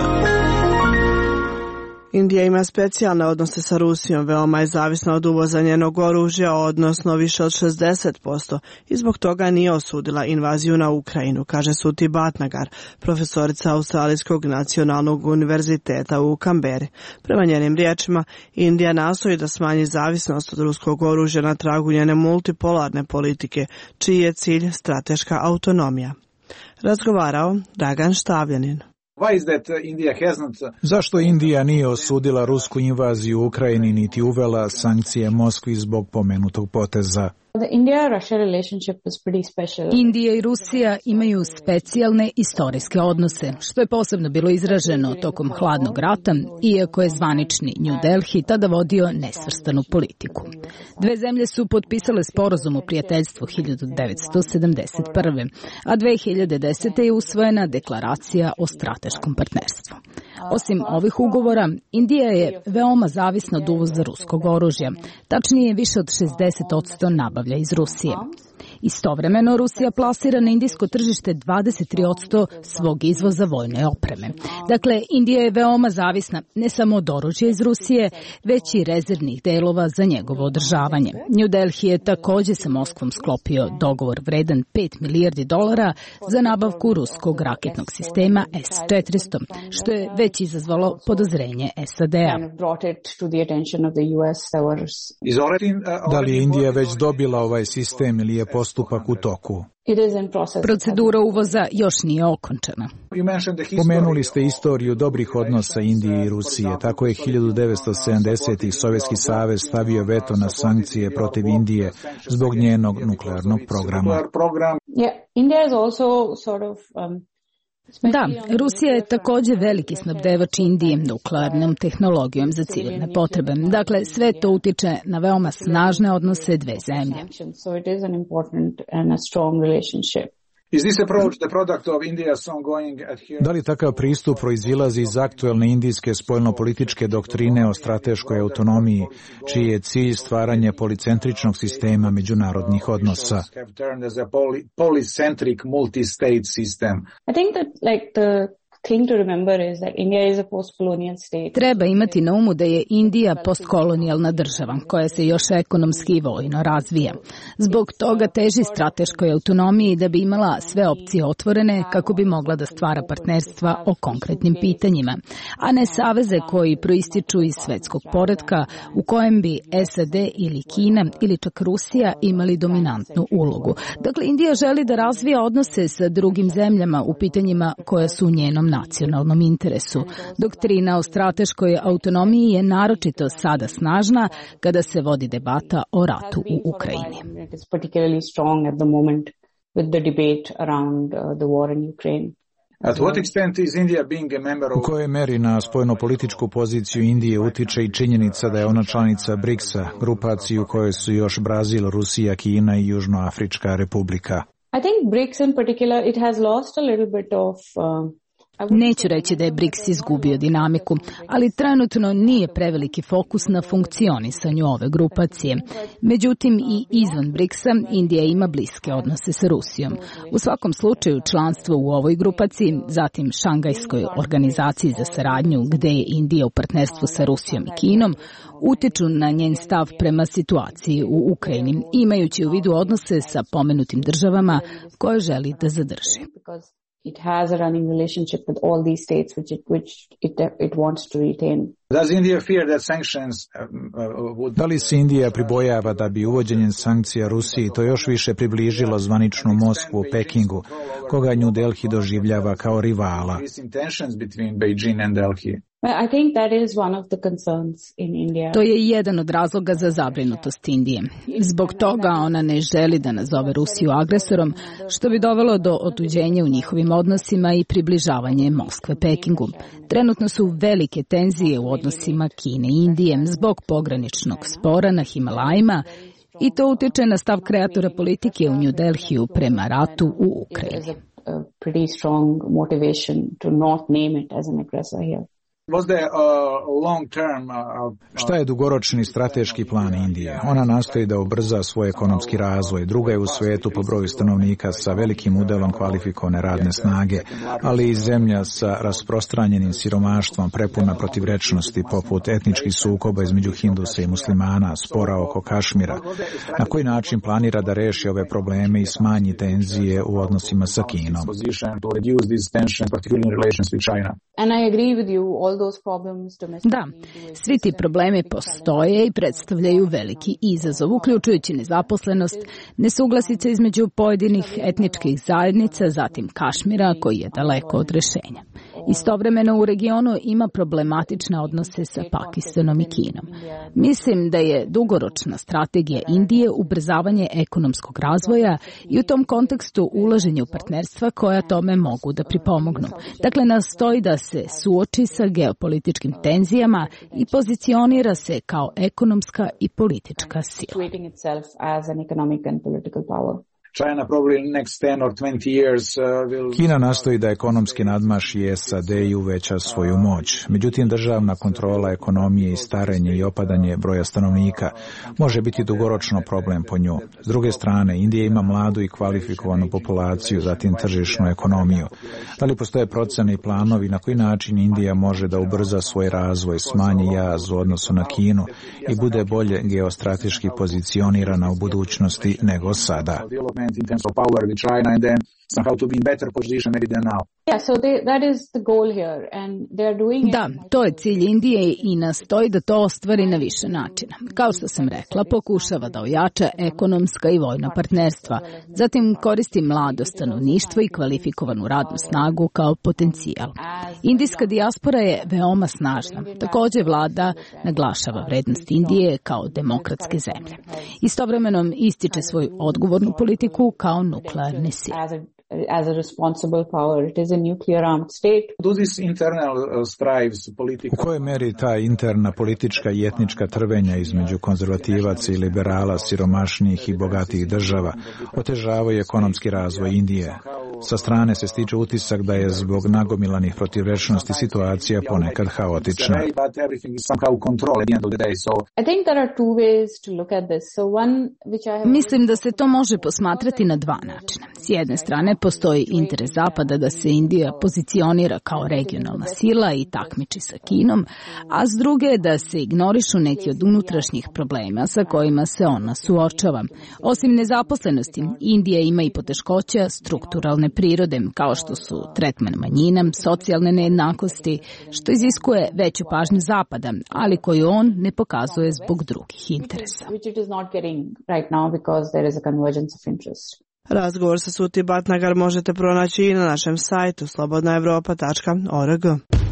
Indija ima specijalne odnose sa Rusijom, veoma je zavisna od uvoza njenog oružja, odnosno više od šezdeset posto, i zbog toga nije osudila invaziju na Ukrajinu, kaže Suti Badnagar, profesorica Australijskog nacionalnog univerziteta u Kamberi. Prema njenim riječima, Indija nastoji da smanji zavisnost od ruskog oružja na tragu njene multipolarne politike, čiji je cilj strateška autonomija. Razgovarao Dragan Štavljanin. Zašto Indija nije osudila rusku invaziju u Ukrajini niti uvela sankcije Moskvi zbog pomenutog poteza? Indija i Rusija imaju specijalne istorijske odnose, što je posebno bilo izraženo tokom hladnog rata, iako je zvanični New Delhi tada vodio nesvrstanu politiku. Dve zemlje su potpisale sporazum o prijateljstvu hiljadu devetsto sedamdeset prve. a dve hiljade desete. je usvojena deklaracija o strateškom partnerstvu. Osim ovih ugovora, Indija je veoma zavisna od uvoza ruskog oružja, tačnije više od šezdeset posto nabavlja iz Rusije. Istovremeno, Rusija plasira na indijsko tržište dvadeset tri posto svog izvoza vojne opreme. Dakle, Indija je veoma zavisna ne samo od oružja iz Rusije, već i rezervnih delova za njegovo održavanje. New Delhi je također sa Moskvom sklopio dogovor vredan pet milijardi dolara za nabavku ruskog raketnog sistema S četiristo, što je već izazvalo podozrenje S A D-a. Da li je Indija već dobila ovaj sistem ili je postupak u toku? Procedura uvoza još nije okončana. Pomenuli ste istoriju dobrih odnosa Indije i Rusije. Tako je hiljadu devetsto sedamdesetih. Sovjetski savez stavio veto na sankcije protiv Indije zbog njenog nuklearnog programa. Da, Rusija je također veliki snabdevač Indije nuklearnom tehnologijom za civilne potrebe. Dakle, sve to utiče na veoma snažne odnose dve zemlje. Da li takav pristup proizilazi iz aktuelne indijske spoljnopolitičke doktrine o strateškoj autonomiji, čiji je cilj stvaranje policentričnog sistema međunarodnih odnosa? Treba imati na umu da je Indija postkolonijalna država koja se još ekonomski i vojno razvija. Zbog toga teži strateškoj autonomiji da bi imala sve opcije otvorene kako bi mogla da stvara partnerstva o konkretnim pitanjima, a ne saveze koji proističu iz svetskog poretka u kojem bi S A D ili Kina ili čak Rusija imali dominantnu ulogu. Dakle, Indija želi da razvija odnose sa drugim zemljama u pitanjima koja su u njenom nacionalnom interesu. Doktrina o strateškoj autonomiji je naročito sada snažna kada se vodi debata o ratu u Ukrajini. U kojoj meri na spoljnopolitičku poziciju Indije utiče i činjenica da je ona članica briksa, grupaciju u kojoj su još Brazil, Rusija, Kina i Južnoafrička republika? I think BRICS in particular, it has lost a little bit of uh, Neću reći da je BRICS izgubio dinamiku, ali trenutno nije preveliki fokus na funkcionisanju ove grupacije. Međutim, i izvan BRICS-a Indija ima bliske odnose sa Rusijom. U svakom slučaju članstvo u ovoj grupaciji, zatim Šangajskoj organizaciji za saradnju, gde je Indija u partnerstvu sa Rusijom i Kinom, utiču na njen stav prema situaciji u Ukrajini, imajući u vidu odnose sa pomenutim državama koje želi da zadrži. It has a running relationship with all these states which it, which it, it wants to retain. Does India fear that sanctions would... Da li se Indija pribojava da bi uvođenjem sankcija Rusiji to još više približilo zvaničnu Moskvu u Pekingu, koga New Delhi doživljava kao rivala? I think that is one of the concerns in India. To je jedan od razloga za zabrinutost Indije. Zbog toga ona ne želi da nazove Rusiju agresorom, što bi dovelo do otuđenja u njihovim odnosima i približavanje Moskve Pekingu. Trenutno su velike tenzije u odnosima Kine i Indije zbog pograničnog spora na Himalajima i to utiče na stav kreatora politike u New Delhiju prema ratu u Ukrajini. Pretty strong motivation to not name it as an aggressor here. Šta je dugoročni strateški plan Indije? Ona nastoji da ubrza svoj ekonomski razvoj. Druga je u svetu po broju stanovnika sa velikim udelom kvalifikovane radne snage, ali i zemlja sa rasprostranjenim siromaštvom prepuna protivrečnosti poput etničkih sukoba između Hindusa i muslimana, spora oko Kašmira. Na koji način planira da reši ove probleme i smanji tenzije u odnosima sa Kinom? And I agree with you, all Da, svi ti problemi postoje i predstavljaju veliki izazov, uključujući nezaposlenost, nesuglasice između pojedinih etničkih zajednica, zatim Kašmira, koji je daleko od rešenja. Istovremeno u regionu ima problematične odnose sa Pakistanom i Kinom. Mislim da je dugoročna strategija Indije ubrzavanje ekonomskog razvoja i u tom kontekstu ulaženje u partnerstva koja tome mogu da pripomognu. Dakle, nastoji da se suoči sa geopolitičkim tenzijama i pozicionira se kao ekonomska i politička sila. Kina nastoji da ekonomski nadmaši S A D i uveća svoju moć. Međutim, državna kontrola ekonomije i starenje i opadanje broja stanovnika može biti dugoročno problem po nju. S druge strane, Indija ima mladu i kvalifikovanu populaciju, zatim tržišnu ekonomiju. Da li postoje procene i planovi na koji način Indija može da ubrza svoj razvoj, smanji jaz u odnosu na Kinu i bude bolje geostrateški pozicionirana u budućnosti nego sada? In terms of power with China and then somehow to be in better position maybe than now. Yeah, so they, that is the goal here and they are doing it. Da, to je cilj Indije i nastoji da to ostvari na više načina. Kao što sam rekla, pokušava da ojača ekonomska i vojna partnerstva. Zatim koristi mlado stanovništvo i kvalifikovanu radnu snagu kao potencijal. Indijska dijaspora je veoma snažna. Također vlada naglašava vrednost Indije kao demokratske zemlje. Istovremeno ističe svoju odgovornu politiku kao nuklearne sile. As a responsible power, it is a nuclear armed state. Do these internal strives political... U kojoj meri ta interna politička i etnička trvenja između konzervativaca i liberala, siromašnijih i bogatijih država otežavaju ekonomski razvoj Indije? Sa strane se stiče utisak da je zbog nagomilanih protivrečnosti situacija ponekad haotična. Mislim da se to može posmatrati na dva načina. S jedne strane postoji interes Zapada da se Indija pozicionira kao regionalna sila i takmiči sa Kinom, a s druge da se ignorišu neki od unutrašnjih problema sa kojima se ona suočava. Osim nezaposlenosti, Indija ima i poteškoća strukturalne prirode, kao što su tretman manjina, socijalne nejednakosti, što iziskuje veću pažnju Zapada, ali koju on ne pokazuje zbog drugih interesa. Razgovor sa Suti Batnagar možete pronaći i na našem sajtu slobodna evropa tačka org.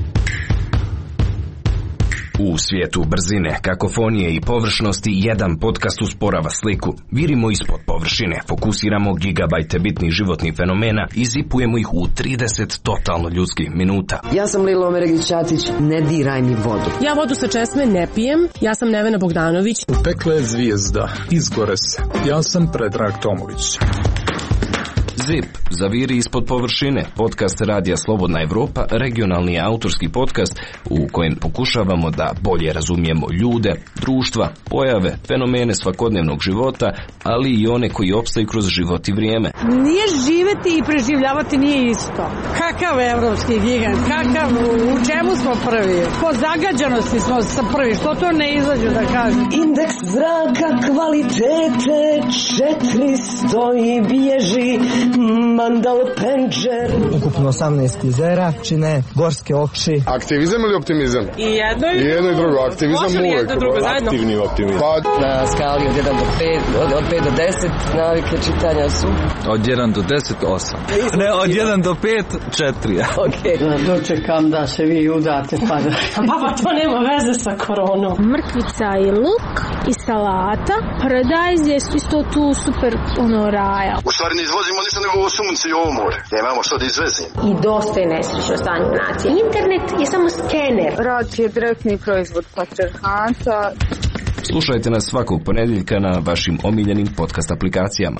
U svijetu brzine, kakofonije i površnosti jedan podcast usporava sliku. Virimo ispod površine, fokusiramo gigabajte bitnih životnih fenomena i zipujemo ih u trideset totalno ljudskih minuta. Ja sam Lilo Omeregić-Ćatić, ne diraj mi vodu. Ja vodu sa česme ne pijem, ja sam Nevena Bogdanović. Upekla je zvijezda, izgore se. Ja sam Predrag Tomović. Zip, zaviri ispod površine, podcast Radija Slobodna Evropa, regionalni autorski podcast u kojem pokušavamo da bolje razumijemo ljude, društva, pojave, fenomene svakodnevnog života, ali i one koji opstaju kroz život i vrijeme. Nije živeti i preživljavati nije isto. Kakav evropski gigant, kakav, u čemu smo prvi? Po zagađanosti smo prvi, što to ne izađu da kažem? Indeks zraka kvalitete četiristo i bježi Mandal Penđer. Ukupno osamnaest jezera čine gorske okši. Aktivizam ili optimizam? I jedno i, I jedno i drugo. Aktivizam uvek. Aktivni optimizam. Pa, na skali od jedan do pet, od, od pet do deset navike čitanja su. Od jedan do deset, osam. Ne, od jedan do pet, četiri. Okej. Okay. Dočekam da se vi udate pa da... Baba, to nema veze sa koronom. Mrkvica i luk i salata. Paradajz je isto tu super ono raja. U stvari ne izvozimo ništa nego ovo sunce i ovo more. Nemamo što da izvezimo. I dosta je nesrećno stanje nacije. Internet je samo skener. Rat je direktni proizvod patriarhata. Slušajte nas svakog ponedjeljka na vašim omiljenim podcast aplikacijama.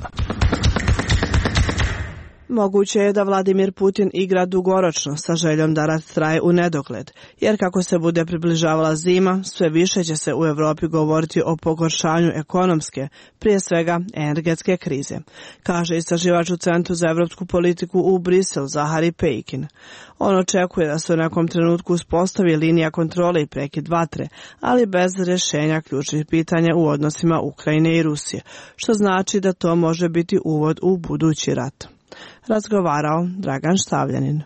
Moguće je da Vladimir Putin igra dugoročno sa željom da rat traje u nedogled, jer kako se bude približavala zima, sve više će se u Europi govoriti o pogoršanju ekonomske, prije svega energetske krize, kaže istraživač u Centru za evropsku politiku u Brisel Zahari Pejkin. On očekuje da se u nekom trenutku uspostavi linija kontrole i prekid vatre, ali bez rješenja ključnih pitanja u odnosima Ukrajine i Rusije, što znači da to može biti uvod u budući rat. Razgovarao Dragan Štavljanin.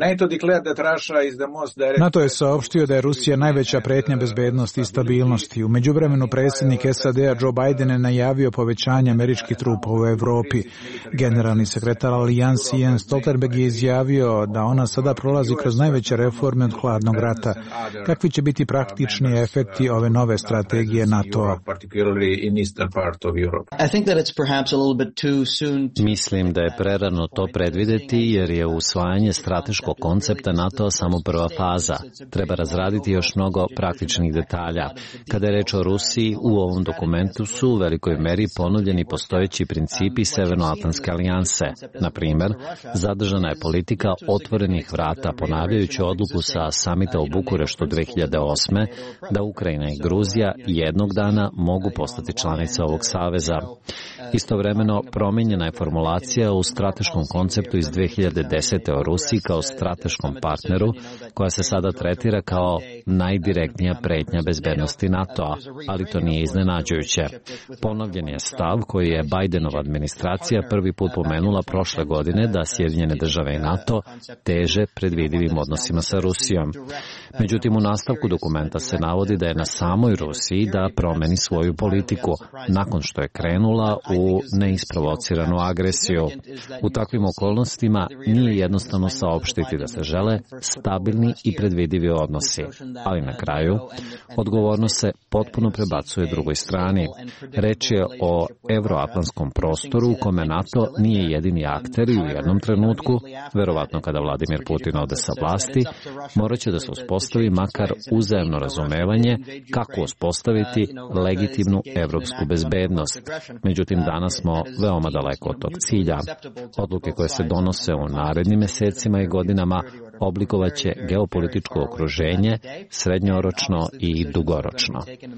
NATO je saopštio da je Rusija najveća pretnja bezbednosti i stabilnosti. U međuvremenu predsjednik S A D-a Joe Biden je najavio povećanje američkih trupa u Evropi. Generalni sekretar alijansi Jens Stoltenberg je izjavio da ona sada prolazi kroz najveće reforme od hladnog rata. Kakvi će biti praktični efekti ove nove strategije NATO-a? Mislim da je prerano to predvideti jer je usvajanje strateškog koncepta NATO samo prva faza. Treba razraditi još mnogo praktičnih detalja. Kada je reč o Rusiji, u ovom dokumentu su u velikoj meri ponovljeni postojeći principi Severnoatlantske alijanse. Na primjer, zadržana je politika otvorenih vrata, ponavljajući odluku sa samita u Bukureštu dve hiljade osme da Ukrajina i Gruzija jednog dana mogu postati članice ovog saveza. Istovremeno, promijenjena je formulacija u strateškom konceptu iz dve hiljade desete o Rusiji kao strateškom partneru, koja se sada tretira kao najdirektnija pretnja bezbednosti NATO-a, ali to nije iznenađujuće. Ponovljen je stav koji je Bidenova administracija prvi put pomenula prošle godine da Sjedinjene države i NATO teže predvidivim odnosima sa Rusijom. Međutim, u nastavku dokumenta se navodi da je na samoj Rusiji da promeni svoju politiku, nakon što je krenula u neisprovociranu agresiju. U takvim okolnostima nije jednostavno saopštiti da se žele stabilni i predvidivi odnosi, ali na kraju odgovornost se potpuno prebacuje drugoj strani. Reč je o evroatlantskom prostoru u kome NATO nije jedini akter i u jednom trenutku, verovatno kada Vladimir Putin ode sa vlasti, morat će da se uspostavi makar uzajamno razumevanje kako uspostaviti legitimnu evropsku bezbednost. Međutim, danas smo veoma daleko od tog cilja. Odluke koje se donose u narednim mjesecima i godinama oblikovaće geopolitičko okruženje srednjoročno i dugoročno.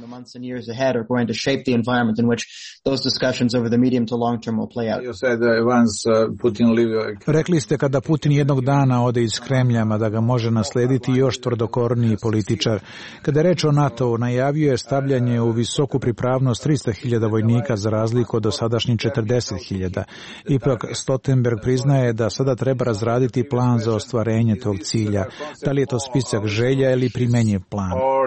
Rekli ste kada Putin jednog dana ode iz Kremlja, da ga može naslediti još tvrdokorniji političar. Kada je reč o NATO, najavio je stavljanje u visoku pripravnost tristo hiljada vojnika za razliku od dosadašnjih četrdeset hiljada. Ipak Stoltenberg priznaje da sada treba razraditi plan za ostvarenje tog cilja. Da li je to spisak želja ili primenjiv plan?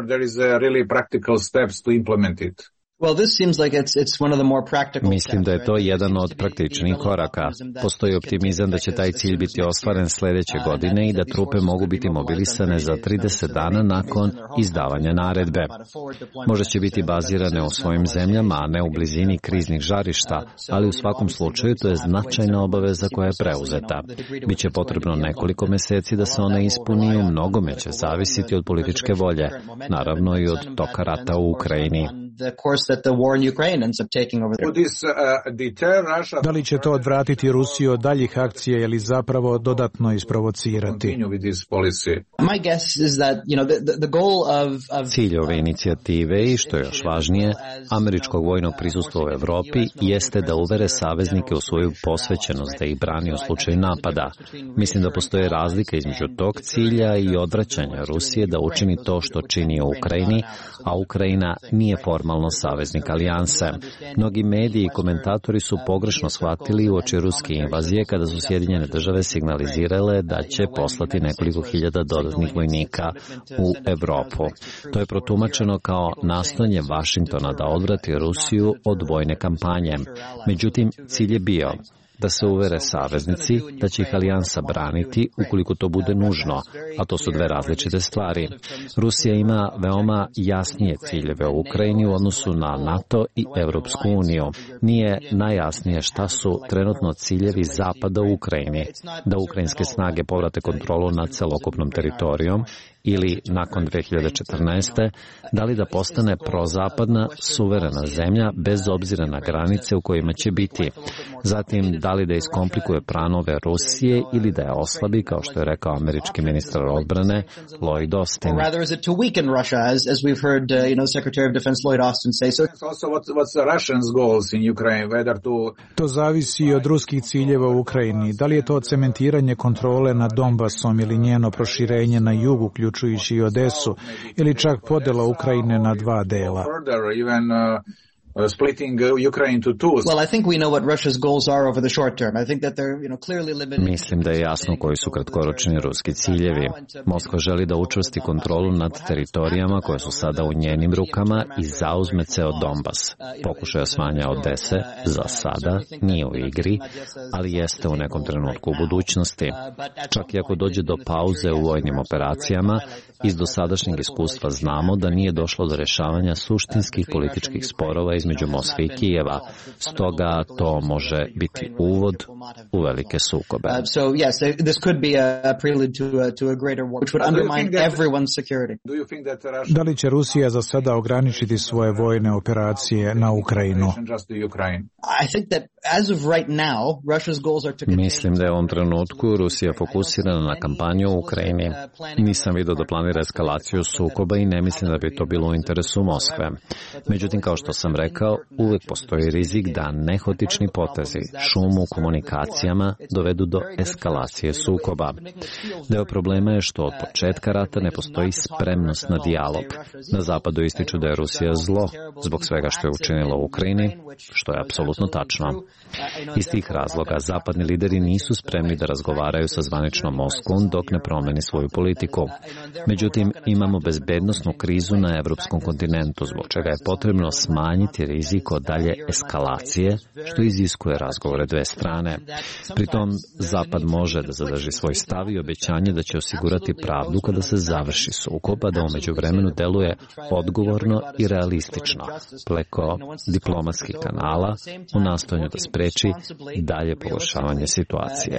Mislim da je to jedan od praktičnih koraka. Postoji optimizam da će taj cilj biti ostvaren sljedeće godine i da trupe mogu biti mobilisane za trideset dana nakon izdavanja naredbe. Možda će biti bazirane u svojim zemljama, a ne u blizini kriznih žarišta, ali u svakom slučaju to je značajna obaveza koja je preuzeta. Biće potrebno nekoliko mjeseci da se ona ispuni i u mnogome će zavisiti od političke volje, naravno i od toka rata u Ukrajini. Da li će to odvratiti Rusiju od daljih akcija ili zapravo dodatno isprovocirati? Cilj ove inicijative i, što je još važnije, američkog vojnog prisustva u Evropi jeste da uvere saveznike u svoju posvećenost da ih brani u slučaju napada. Mislim da postoje razlika između tog cilja i odvraćanja Rusije da učini to što čini u Ukrajini, a Ukrajina nije formalno saveznik alijanse. Mnogi mediji i komentatori su pogrešno shvatili uoči ruske invazije kada su Sjedinjene države signalizirale da će poslati nekoliko hiljada dodatnih vojnika u Evropu. To je protumačeno kao nastojanje Vašingtona da odvrati Rusiju od vojne kampanje. Međutim, cilj je bio da se uvere saveznici da će ih alijansa braniti ukoliko to bude nužno, a to su dve različite stvari. Rusija ima veoma jasnije ciljeve u Ukrajini u odnosu na NATO i Evropsku uniju. Nije najjasnije šta su trenutno ciljevi Zapada u Ukrajini, da ukrajinske snage povrate kontrolu nad celokupnom teritorijom ili nakon dve hiljade četrnaeste. Da li da postane prozapadna, suverena zemlja bez obzira na granice u kojima će biti. Zatim, da li da iskomplikuje planove Rusije ili da je oslabi, kao što je rekao američki ministar odbrane Lloyd Austin. To zavisi i od ruskih ciljeva u Ukrajini. Da li je to cementiranje kontrole nad Donbasom ili njeno proširenje na jugu, uključujući i Odesu, ili čak podela Ukrajine na dva dela? splitting Ukraine into two. Well, I think we know what Russia's goals are over the short term. I think that they're, you know, clearly limited. Mislim da je jasno koji su kratkoročni ruski ciljevi. Moskva želi da učvrsti kontrolu nad teritorijama koje su sada u njenim rukama i zauzme ceo Donbas. Pokušaj osvajanja Odese za sada nije u igri, ali jeste u nekom trenutku u budućnosti. Čak i ako dođe do pauze u vojnim operacijama, iz dosadašnjeg iskustva znamo da nije došlo do rešavanja suštinskih političkih sporova između Moskve i Kijeva. Stoga to može biti uvod u velike sukobe. Da li će Rusija za sada ograničiti svoje vojne operacije na Ukrajinu? Mislim da je u ovom trenutku Rusija fokusirana na kampanju u Ukrajini. Nisam vidio da planira eskalaciju sukoba i ne mislim da bi to bilo u interesu Moskve. Međutim, kao što sam rekao, uvek postoji rizik da nehotični potezi, šum u komunikacijama dovedu do eskalacije sukoba. Deo problema je što od početka rata ne postoji spremnost na dijalog. Na zapadu ističu da je Rusija zlo zbog svega što je učinila u Ukrajini, što je apsolutno tačno. Iz tih razloga zapadni lideri nisu spremni da razgovaraju sa zvaničnom Moskvom dok ne promeni svoju politiku. Međutim, imamo bezbednosnu krizu na evropskom kontinentu, zbog čega je potrebno smanjiti rizik od dalje eskalacije, što iziskuje razgovore dve strane. Pritom, Zapad može da zadrži svoj stav i obećanje da će osigurati pravdu kada se završi sukob, a da u međuvremenu deluje odgovorno i realistično, preko diplomatskih kanala, u nastojanju da spreči dalje pogoršavanje situacije.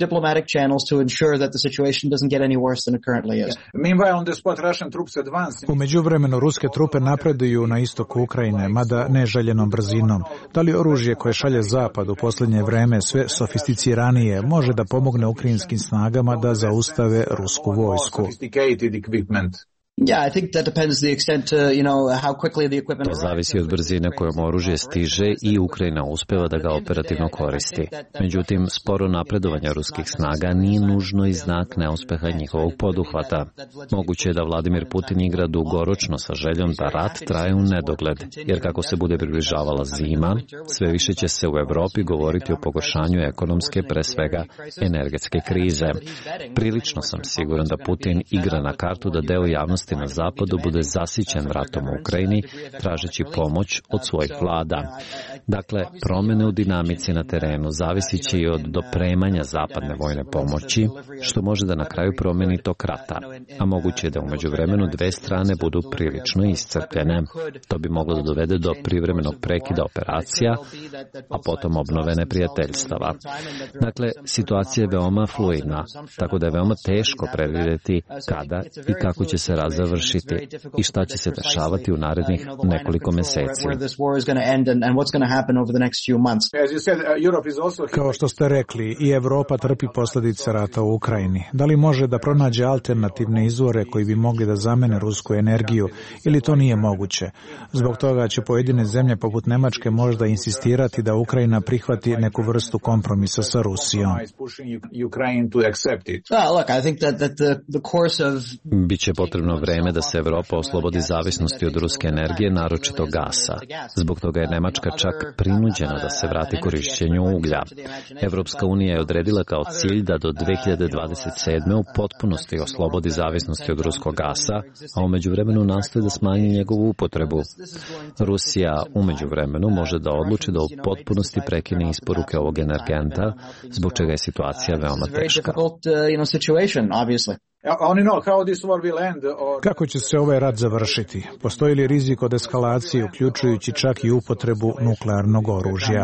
U međuvremenu ruske trupe napreduju na istoku Ukrajine, mada neželjenom brzinom. Da li oružje koje šalje Zapad u posljednje vreme sve sofisticiranije može da pomogne ukrajinskim snagama da zaustave rusku vojsku? To zavisi od brzine kojom oružje stiže i Ukrajina uspeva da ga operativno koristi. Međutim, sporo napredovanje ruskih snaga nije nužno i znak neuspeha njihovog poduhvata. Moguće je da Vladimir Putin igra dugoročno sa željom da rat traje u nedogled, jer kako se bude približavala zima, sve više će se u Evropi govoriti o pogoršanju ekonomske, pre svega energetske krize. Prilično sam siguran da Putin igra na kartu da deo javnosti na zapadu bude zasićen ratom u Ukrajini, tražeći pomoć od svojih vlada. Dakle, promene u dinamici na terenu zavisit će i od dopremanja zapadne vojne pomoći, što može da na kraju promeni tok rata, a moguće je da umeđu vremenu dve strane budu prilično iscrpljene. To bi moglo da dovede do privremenog prekida operacija, a potom obnove neprijateljstava. Dakle, situacija je veoma fluidna, tako da je veoma teško predvidjeti kada i kako će se razviti završiti i šta će se dešavati u narednih nekoliko meseci. Kao što ste rekli, i Evropa trpi posljedice rata u Ukrajini. Da li može da pronađe alternativne izvore koji bi mogli da zamene rusku energiju ili to nije moguće? Zbog toga će pojedine zemlje poput Nemačke možda insistirati da Ukrajina prihvati neku vrstu kompromisa sa Rusijom. Biće potrebno vreme da se Evropa oslobodi zavisnosti od ruske energije, naročito gasa. Zbog toga je Nemačka čak prinuđena da se vrati korišćenju uglja. Evropska unija je odredila kao cilj da do dve hiljade dvadeset sedme. u potpunosti oslobodi zavisnosti od ruskog gasa, a umeđu vremenu nastoji da smanji njegovu upotrebu. Rusija umeđu vremenu može da odluči da u potpunosti prekine isporuke ovog energenta, zbog čega je situacija veoma teška. Kako će se ovaj rat završiti? Postoji li rizik od eskalacije, uključujući čak i upotrebu nuklearnog oružja?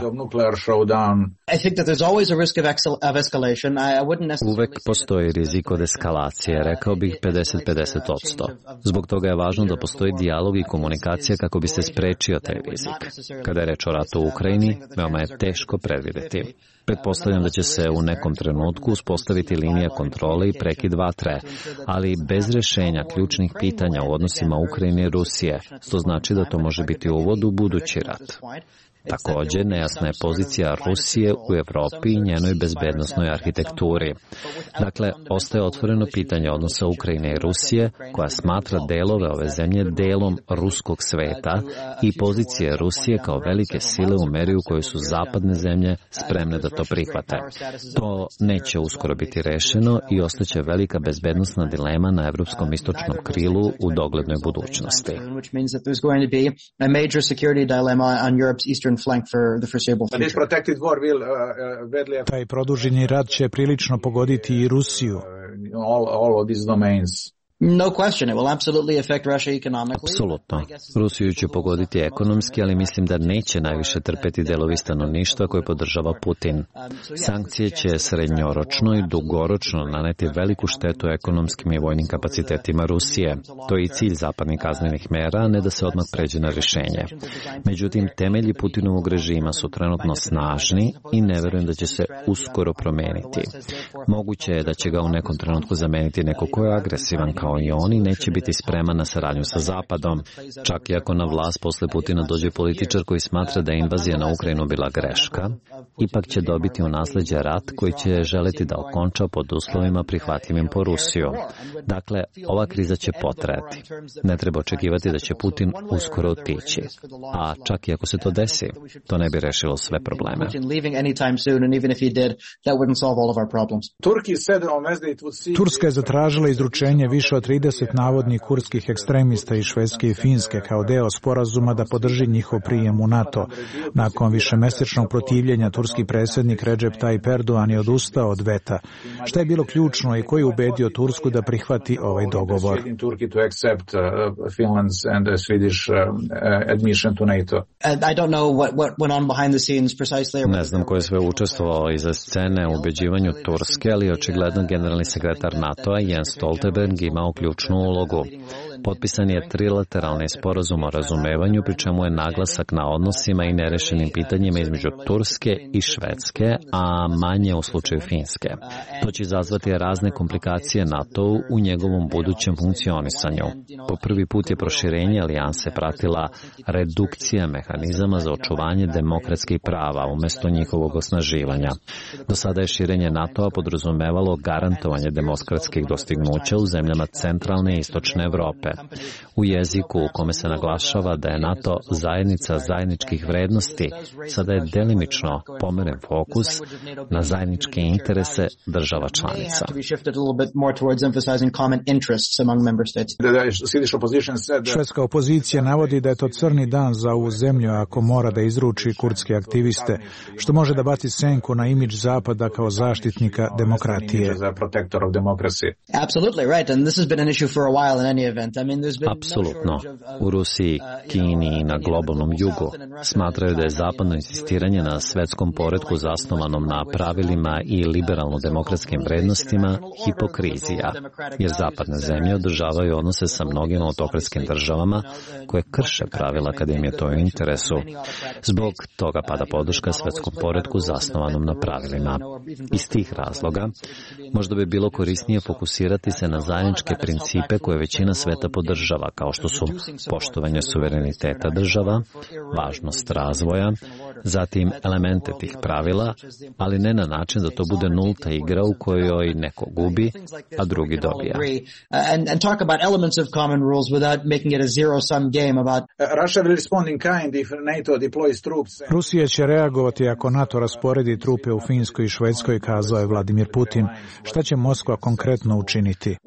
Uvek postoji rizik od eskalacije, rekao bih pedeset pedeset posto. Zbog toga je važno da postoji dijalog i komunikacija kako bi se sprečio taj rizik. Kada je reč o ratu u Ukrajini, veoma je teško predvideti. Pretpostavljam da će se u nekom trenutku uspostaviti linija kontrole i prekid vatre, ali bez rešenja ključnih pitanja u odnosima Ukrajine i Rusije, što znači da to može biti uvod u budući rat. Također, nejasna je pozicija Rusije u Evropi i njenoj bezbednosnoj arhitekturi. Dakle, ostaje otvoreno pitanje odnosa Ukrajine i Rusije, koja smatra delove ove zemlje delom ruskog sveta i pozicije Rusije kao velike sile u meri u kojoj su zapadne zemlje spremne da to prihvate. To neće uskoro biti rešeno i ostaće velika bezbednosna dilema na evropskom istočnom krilu u doglednoj budućnosti. Taj produženi rat će prilično pogoditi i Rusiju. No question, it will absolutely affect Russia economically. Apsolutno. Rusiju će pogoditi ekonomski, ali mislim da neće najviše trpeti delovi stanovništva koje podržava Putin. Sankcije će srednjoročno i dugoročno naneti veliku štetu ekonomskim i vojnim kapacitetima Rusije. To je i cilj zapadnih kaznenih mera, a ne da se odmah pređe na rješenje. Međutim, temelji Putinovog režima su trenutno snažni i ne verujem da će se uskoro promeniti. Moguće je da će ga u nekom trenutku zameniti neko ko je agresivan kao i oni, neće biti spreman na saradnju sa Zapadom. Čak i ako na vlast posle Putina dođe političar koji smatra da je invazija na Ukrajinu bila greška, ipak će dobiti u nasleđe rat koji će želeti da okonča pod uslovima prihvatljivim po Rusiju. Dakle, ova kriza će potrajati. Ne treba očekivati da će Putin uskoro otići. A čak i ako se to desi, to ne bi rešilo sve probleme. Turska je zatražila izručenje više od trideset navodnih kurdskih ekstremista iz Švedske i Finske kao deo sporazuma da podrži njihov prijem u NATO. Nakon višemesečnog protivljenja turski predsjednik Recep Tayyip Erdogan je odustao od veta. Šta je bilo ključno i ko je ubedio Tursku da prihvati ovaj dogovor? Ne znam ko je sve učestvovao iza scene u ubeđivanju Turske, ali očigledno generalni sekretar NATO-a Jens Stoltenberg imao ključnu ulogu. Potpisan je trilateralni sporazum o razumevanju, pri čemu je naglasak na odnosima i nerešenim pitanjima između Turske i Švedske, a manje u slučaju Finske. To će izazvati razne komplikacije NATO-u u njegovom budućem funkcionisanju. Po prvi put je proširenje alijanse pratila redukcija mehanizama za očuvanje demokratskih prava umjesto njihovog osnaživanja. Do sada je širenje NATO-a podrazumevalo garantovanje demokratskih dostignuća u zemljama centralne i istočne Evrope. U jeziku u kome se naglašava da je NATO zajednica zajedničkih vrednosti, sada je delimično pomeren fokus na zajedničke interese država članica. Švedska opozicija navodi da je to crni dan za ovu zemlju ako mora da izruči kurdske aktiviste, što može da baci senku na imidž Zapada kao zaštitnika demokratije. Apsolutno. U Rusiji, Kini i na globalnom jugu smatraju da je zapadno insistiranje na svetskom poretku zasnovanom na pravilima i liberalno-demokratskim vrednostima hipokrizija, jer zapadne zemlje održavaju odnose sa mnogim autokratskim državama koje krše pravila kada im je to u interesu. Zbog toga pada podrška svetskom poretku zasnovanom na pravilima. Iz tih razloga možda bi bilo korisnije fokusirati se na zajedničke principe koje većina sveta podržava, kao što su poštovanje suvereniteta država, važnost razvoja, zatim elemente tih pravila, ali ne na način da to bude nulta igra u kojoj neko gubi, a drugi dobija. Rusija će reagovati ako NATO rasporedi trupe u Finskoj i Švedskoj, kazao je Vladimir Putin. Šta će Moskva konkretno učiniti?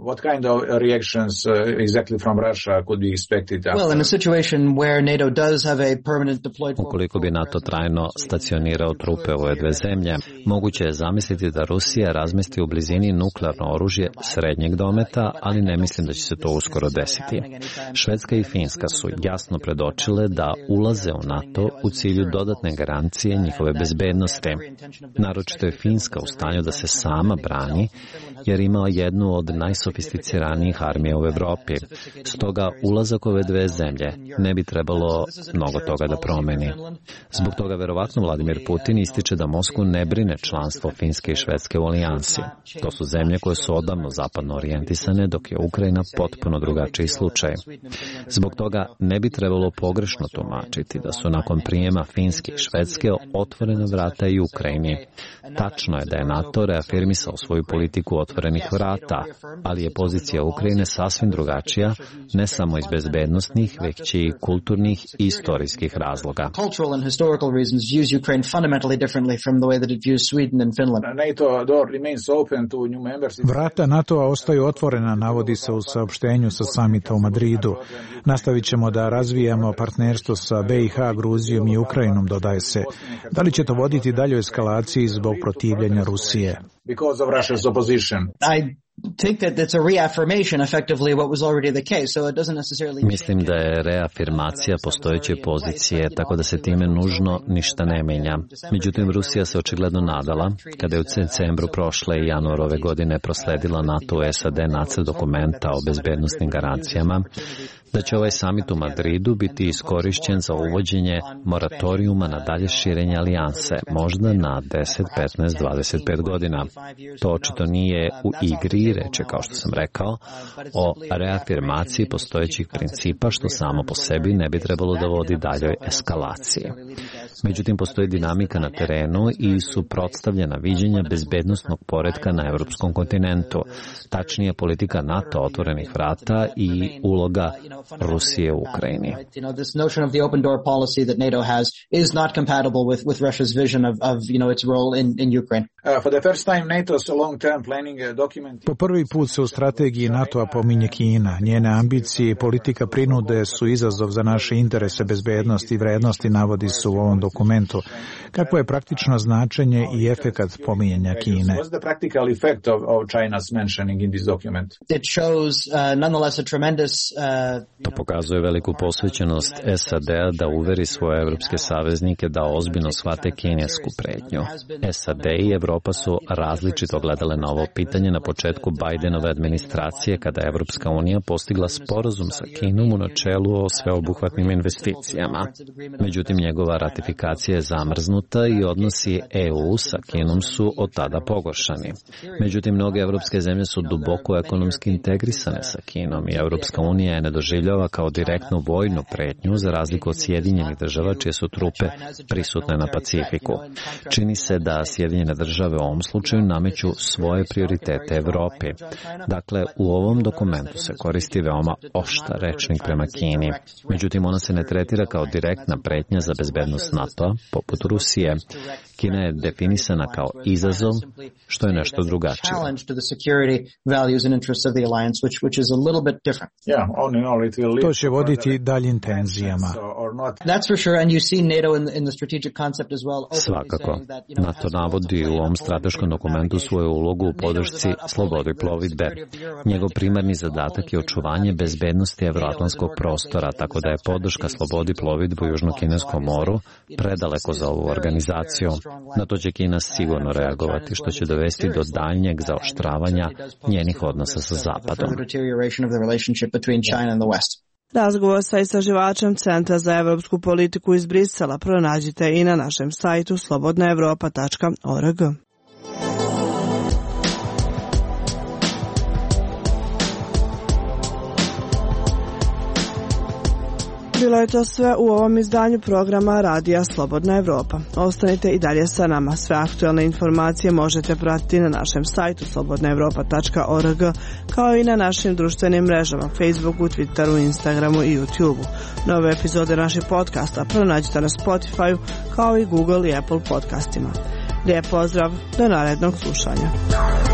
Ukoliko bi NATO trajno stacionirao trupe u ove dve zemlje, moguće je zamisliti da Rusija razmesti u blizini nuklearno oružje srednjeg dometa, ali ne mislim da će se to uskoro desiti. Švedska i Finska su jasno predočile da ulaze u NATO u cilju dodatne garancije njihove bezbednosti. Naročito je Finska u stanju da se sama brani, jer ima jednu od najsofisticiranijih armija u Evropi. Stoga ulazak ove dve zemlje ne bi trebalo mnogo toga da promeni. Zbog toga verovatno Vladimir Putin ističe da Moskvu ne brine članstvo Finske i Švedske u alijansi. To su zemlje koje su odavno zapadno orijentisane, dok je Ukrajina potpuno drugačiji slučaj. Zbog toga ne bi trebalo pogrešno tumačiti da su nakon prijema Finske i Švedske otvorena vrata i Ukrajini. Tačno je da je NATO reafirmisao svoju politiku otvorenih vrata, ali je pozicija Ukrajine sasvim drugačija, ne samo iz bezbednosnih, već i kulturnih i istorijskih razloga. Vrata NATO-a ostaju otvorena, navodi se u saopštenju sa samita u Madridu. Nastavit ćemo da razvijamo partnerstvo sa B i H, Gruzijom i Ukrajinom, dodaje se. Da li će to voditi dalje eskalaciji zbog protivljenja Rusije? Mislim da je reafirmacija postojeće pozicije, tako da se time nužno ništa ne menja. Međutim, Rusija se očigledno nadala, kada je u decembru prošle i januar ove godine prosledila NATO u S A D nacrt dokumenta o bezbednosnim garancijama, da će ovaj samit u Madridu biti iskorišćen za uvođenje moratorijuma na dalje širenje alijanse, možda na deset, petnaest, dvadeset pet godina. To očito nije u igri, reče, kao što sam rekao, o reafirmaciji postojećih principa, što samo po sebi ne bi trebalo da vodi daljoj eskalaciji. Međutim, postoji dinamika na terenu i suprotstavljena viđenja bezbednosnog poretka na evropskom kontinentu, tačnije politika NATO otvorenih vrata i uloga Rusije u Ukrajini. Po prvi put se u strategiji NATO-a pominje Kina. Njene ambicije i politika prinude su izazov za naše interese, bezbednosti i vrednosti, navodi se u ovom dokumentu. Kako je praktično značenje i efekat pominjanja Kine? To pokazuje veliku posvećenost S A D-a da uveri svoje evropske saveznike da ozbiljno shvate kinesku pretnju. S A D i Evropa su različito gledale na ovo pitanje na početku Bajdenove administracije, kada je Evropska unija postigla sporazum sa Kinom u načelu o sveobuhvatnim investicijama. Međutim, njegova ratifikacija je zamrznuta i odnosi E U sa Kinom su od tada pogoršani. Međutim, mnoge evropske zemlje su duboko ekonomski integrisane sa Kinom i Evropska unija je ne doživljava kao direktnu vojnu pretnju, za razliku od Sjedinjenih država čije su trupe prisutne na Pacifiku. Čini se da Sjedinjene države u ovom slučaju nameću svoje prioritete Evropi. Dakle, u ovom dokumentu se koristi veoma oštar rečnik prema Kini. Međutim, ona se ne tretira kao direktna pretnja za bezbednost NATO-a, poput Rusije. Kina je definisana kao izazov, što je nešto drugačije. To će voditi daljim tenzijama. Svakako. NATO navodi u ovom strateškom dokumentu svoju ulogu u podršci slobode slobodi plovidbe. Njegov primarni zadatak je očuvanje bezbednosti evroatlantskog prostora, tako da je podrška slobodi plovidbe u Južnokineskom moru predaleko za ovu organizaciju. Na to će Kina sigurno reagovati, što će dovesti do daljnjeg zaoštravanja njenih odnosa sa Zapadom. Razgovor sa istraživačem Centra za evropsku politiku iz Brisela pronađite i na našem sajtu slobodna evropa tačka org. Bilo je to sve u ovom izdanju programa Radija Slobodna Evropa. Ostanite i dalje sa nama. Sve aktualne informacije možete pratiti na našem sajtu slobodna evropa tačka org, kao i na našim društvenim mrežama Facebooku, Twitteru, Instagramu i YouTubeu. Nove epizode naših podcasta pronađite na Spotify, kao i Google i Apple podcastima. Lijep pozdrav, do narednog slušanja.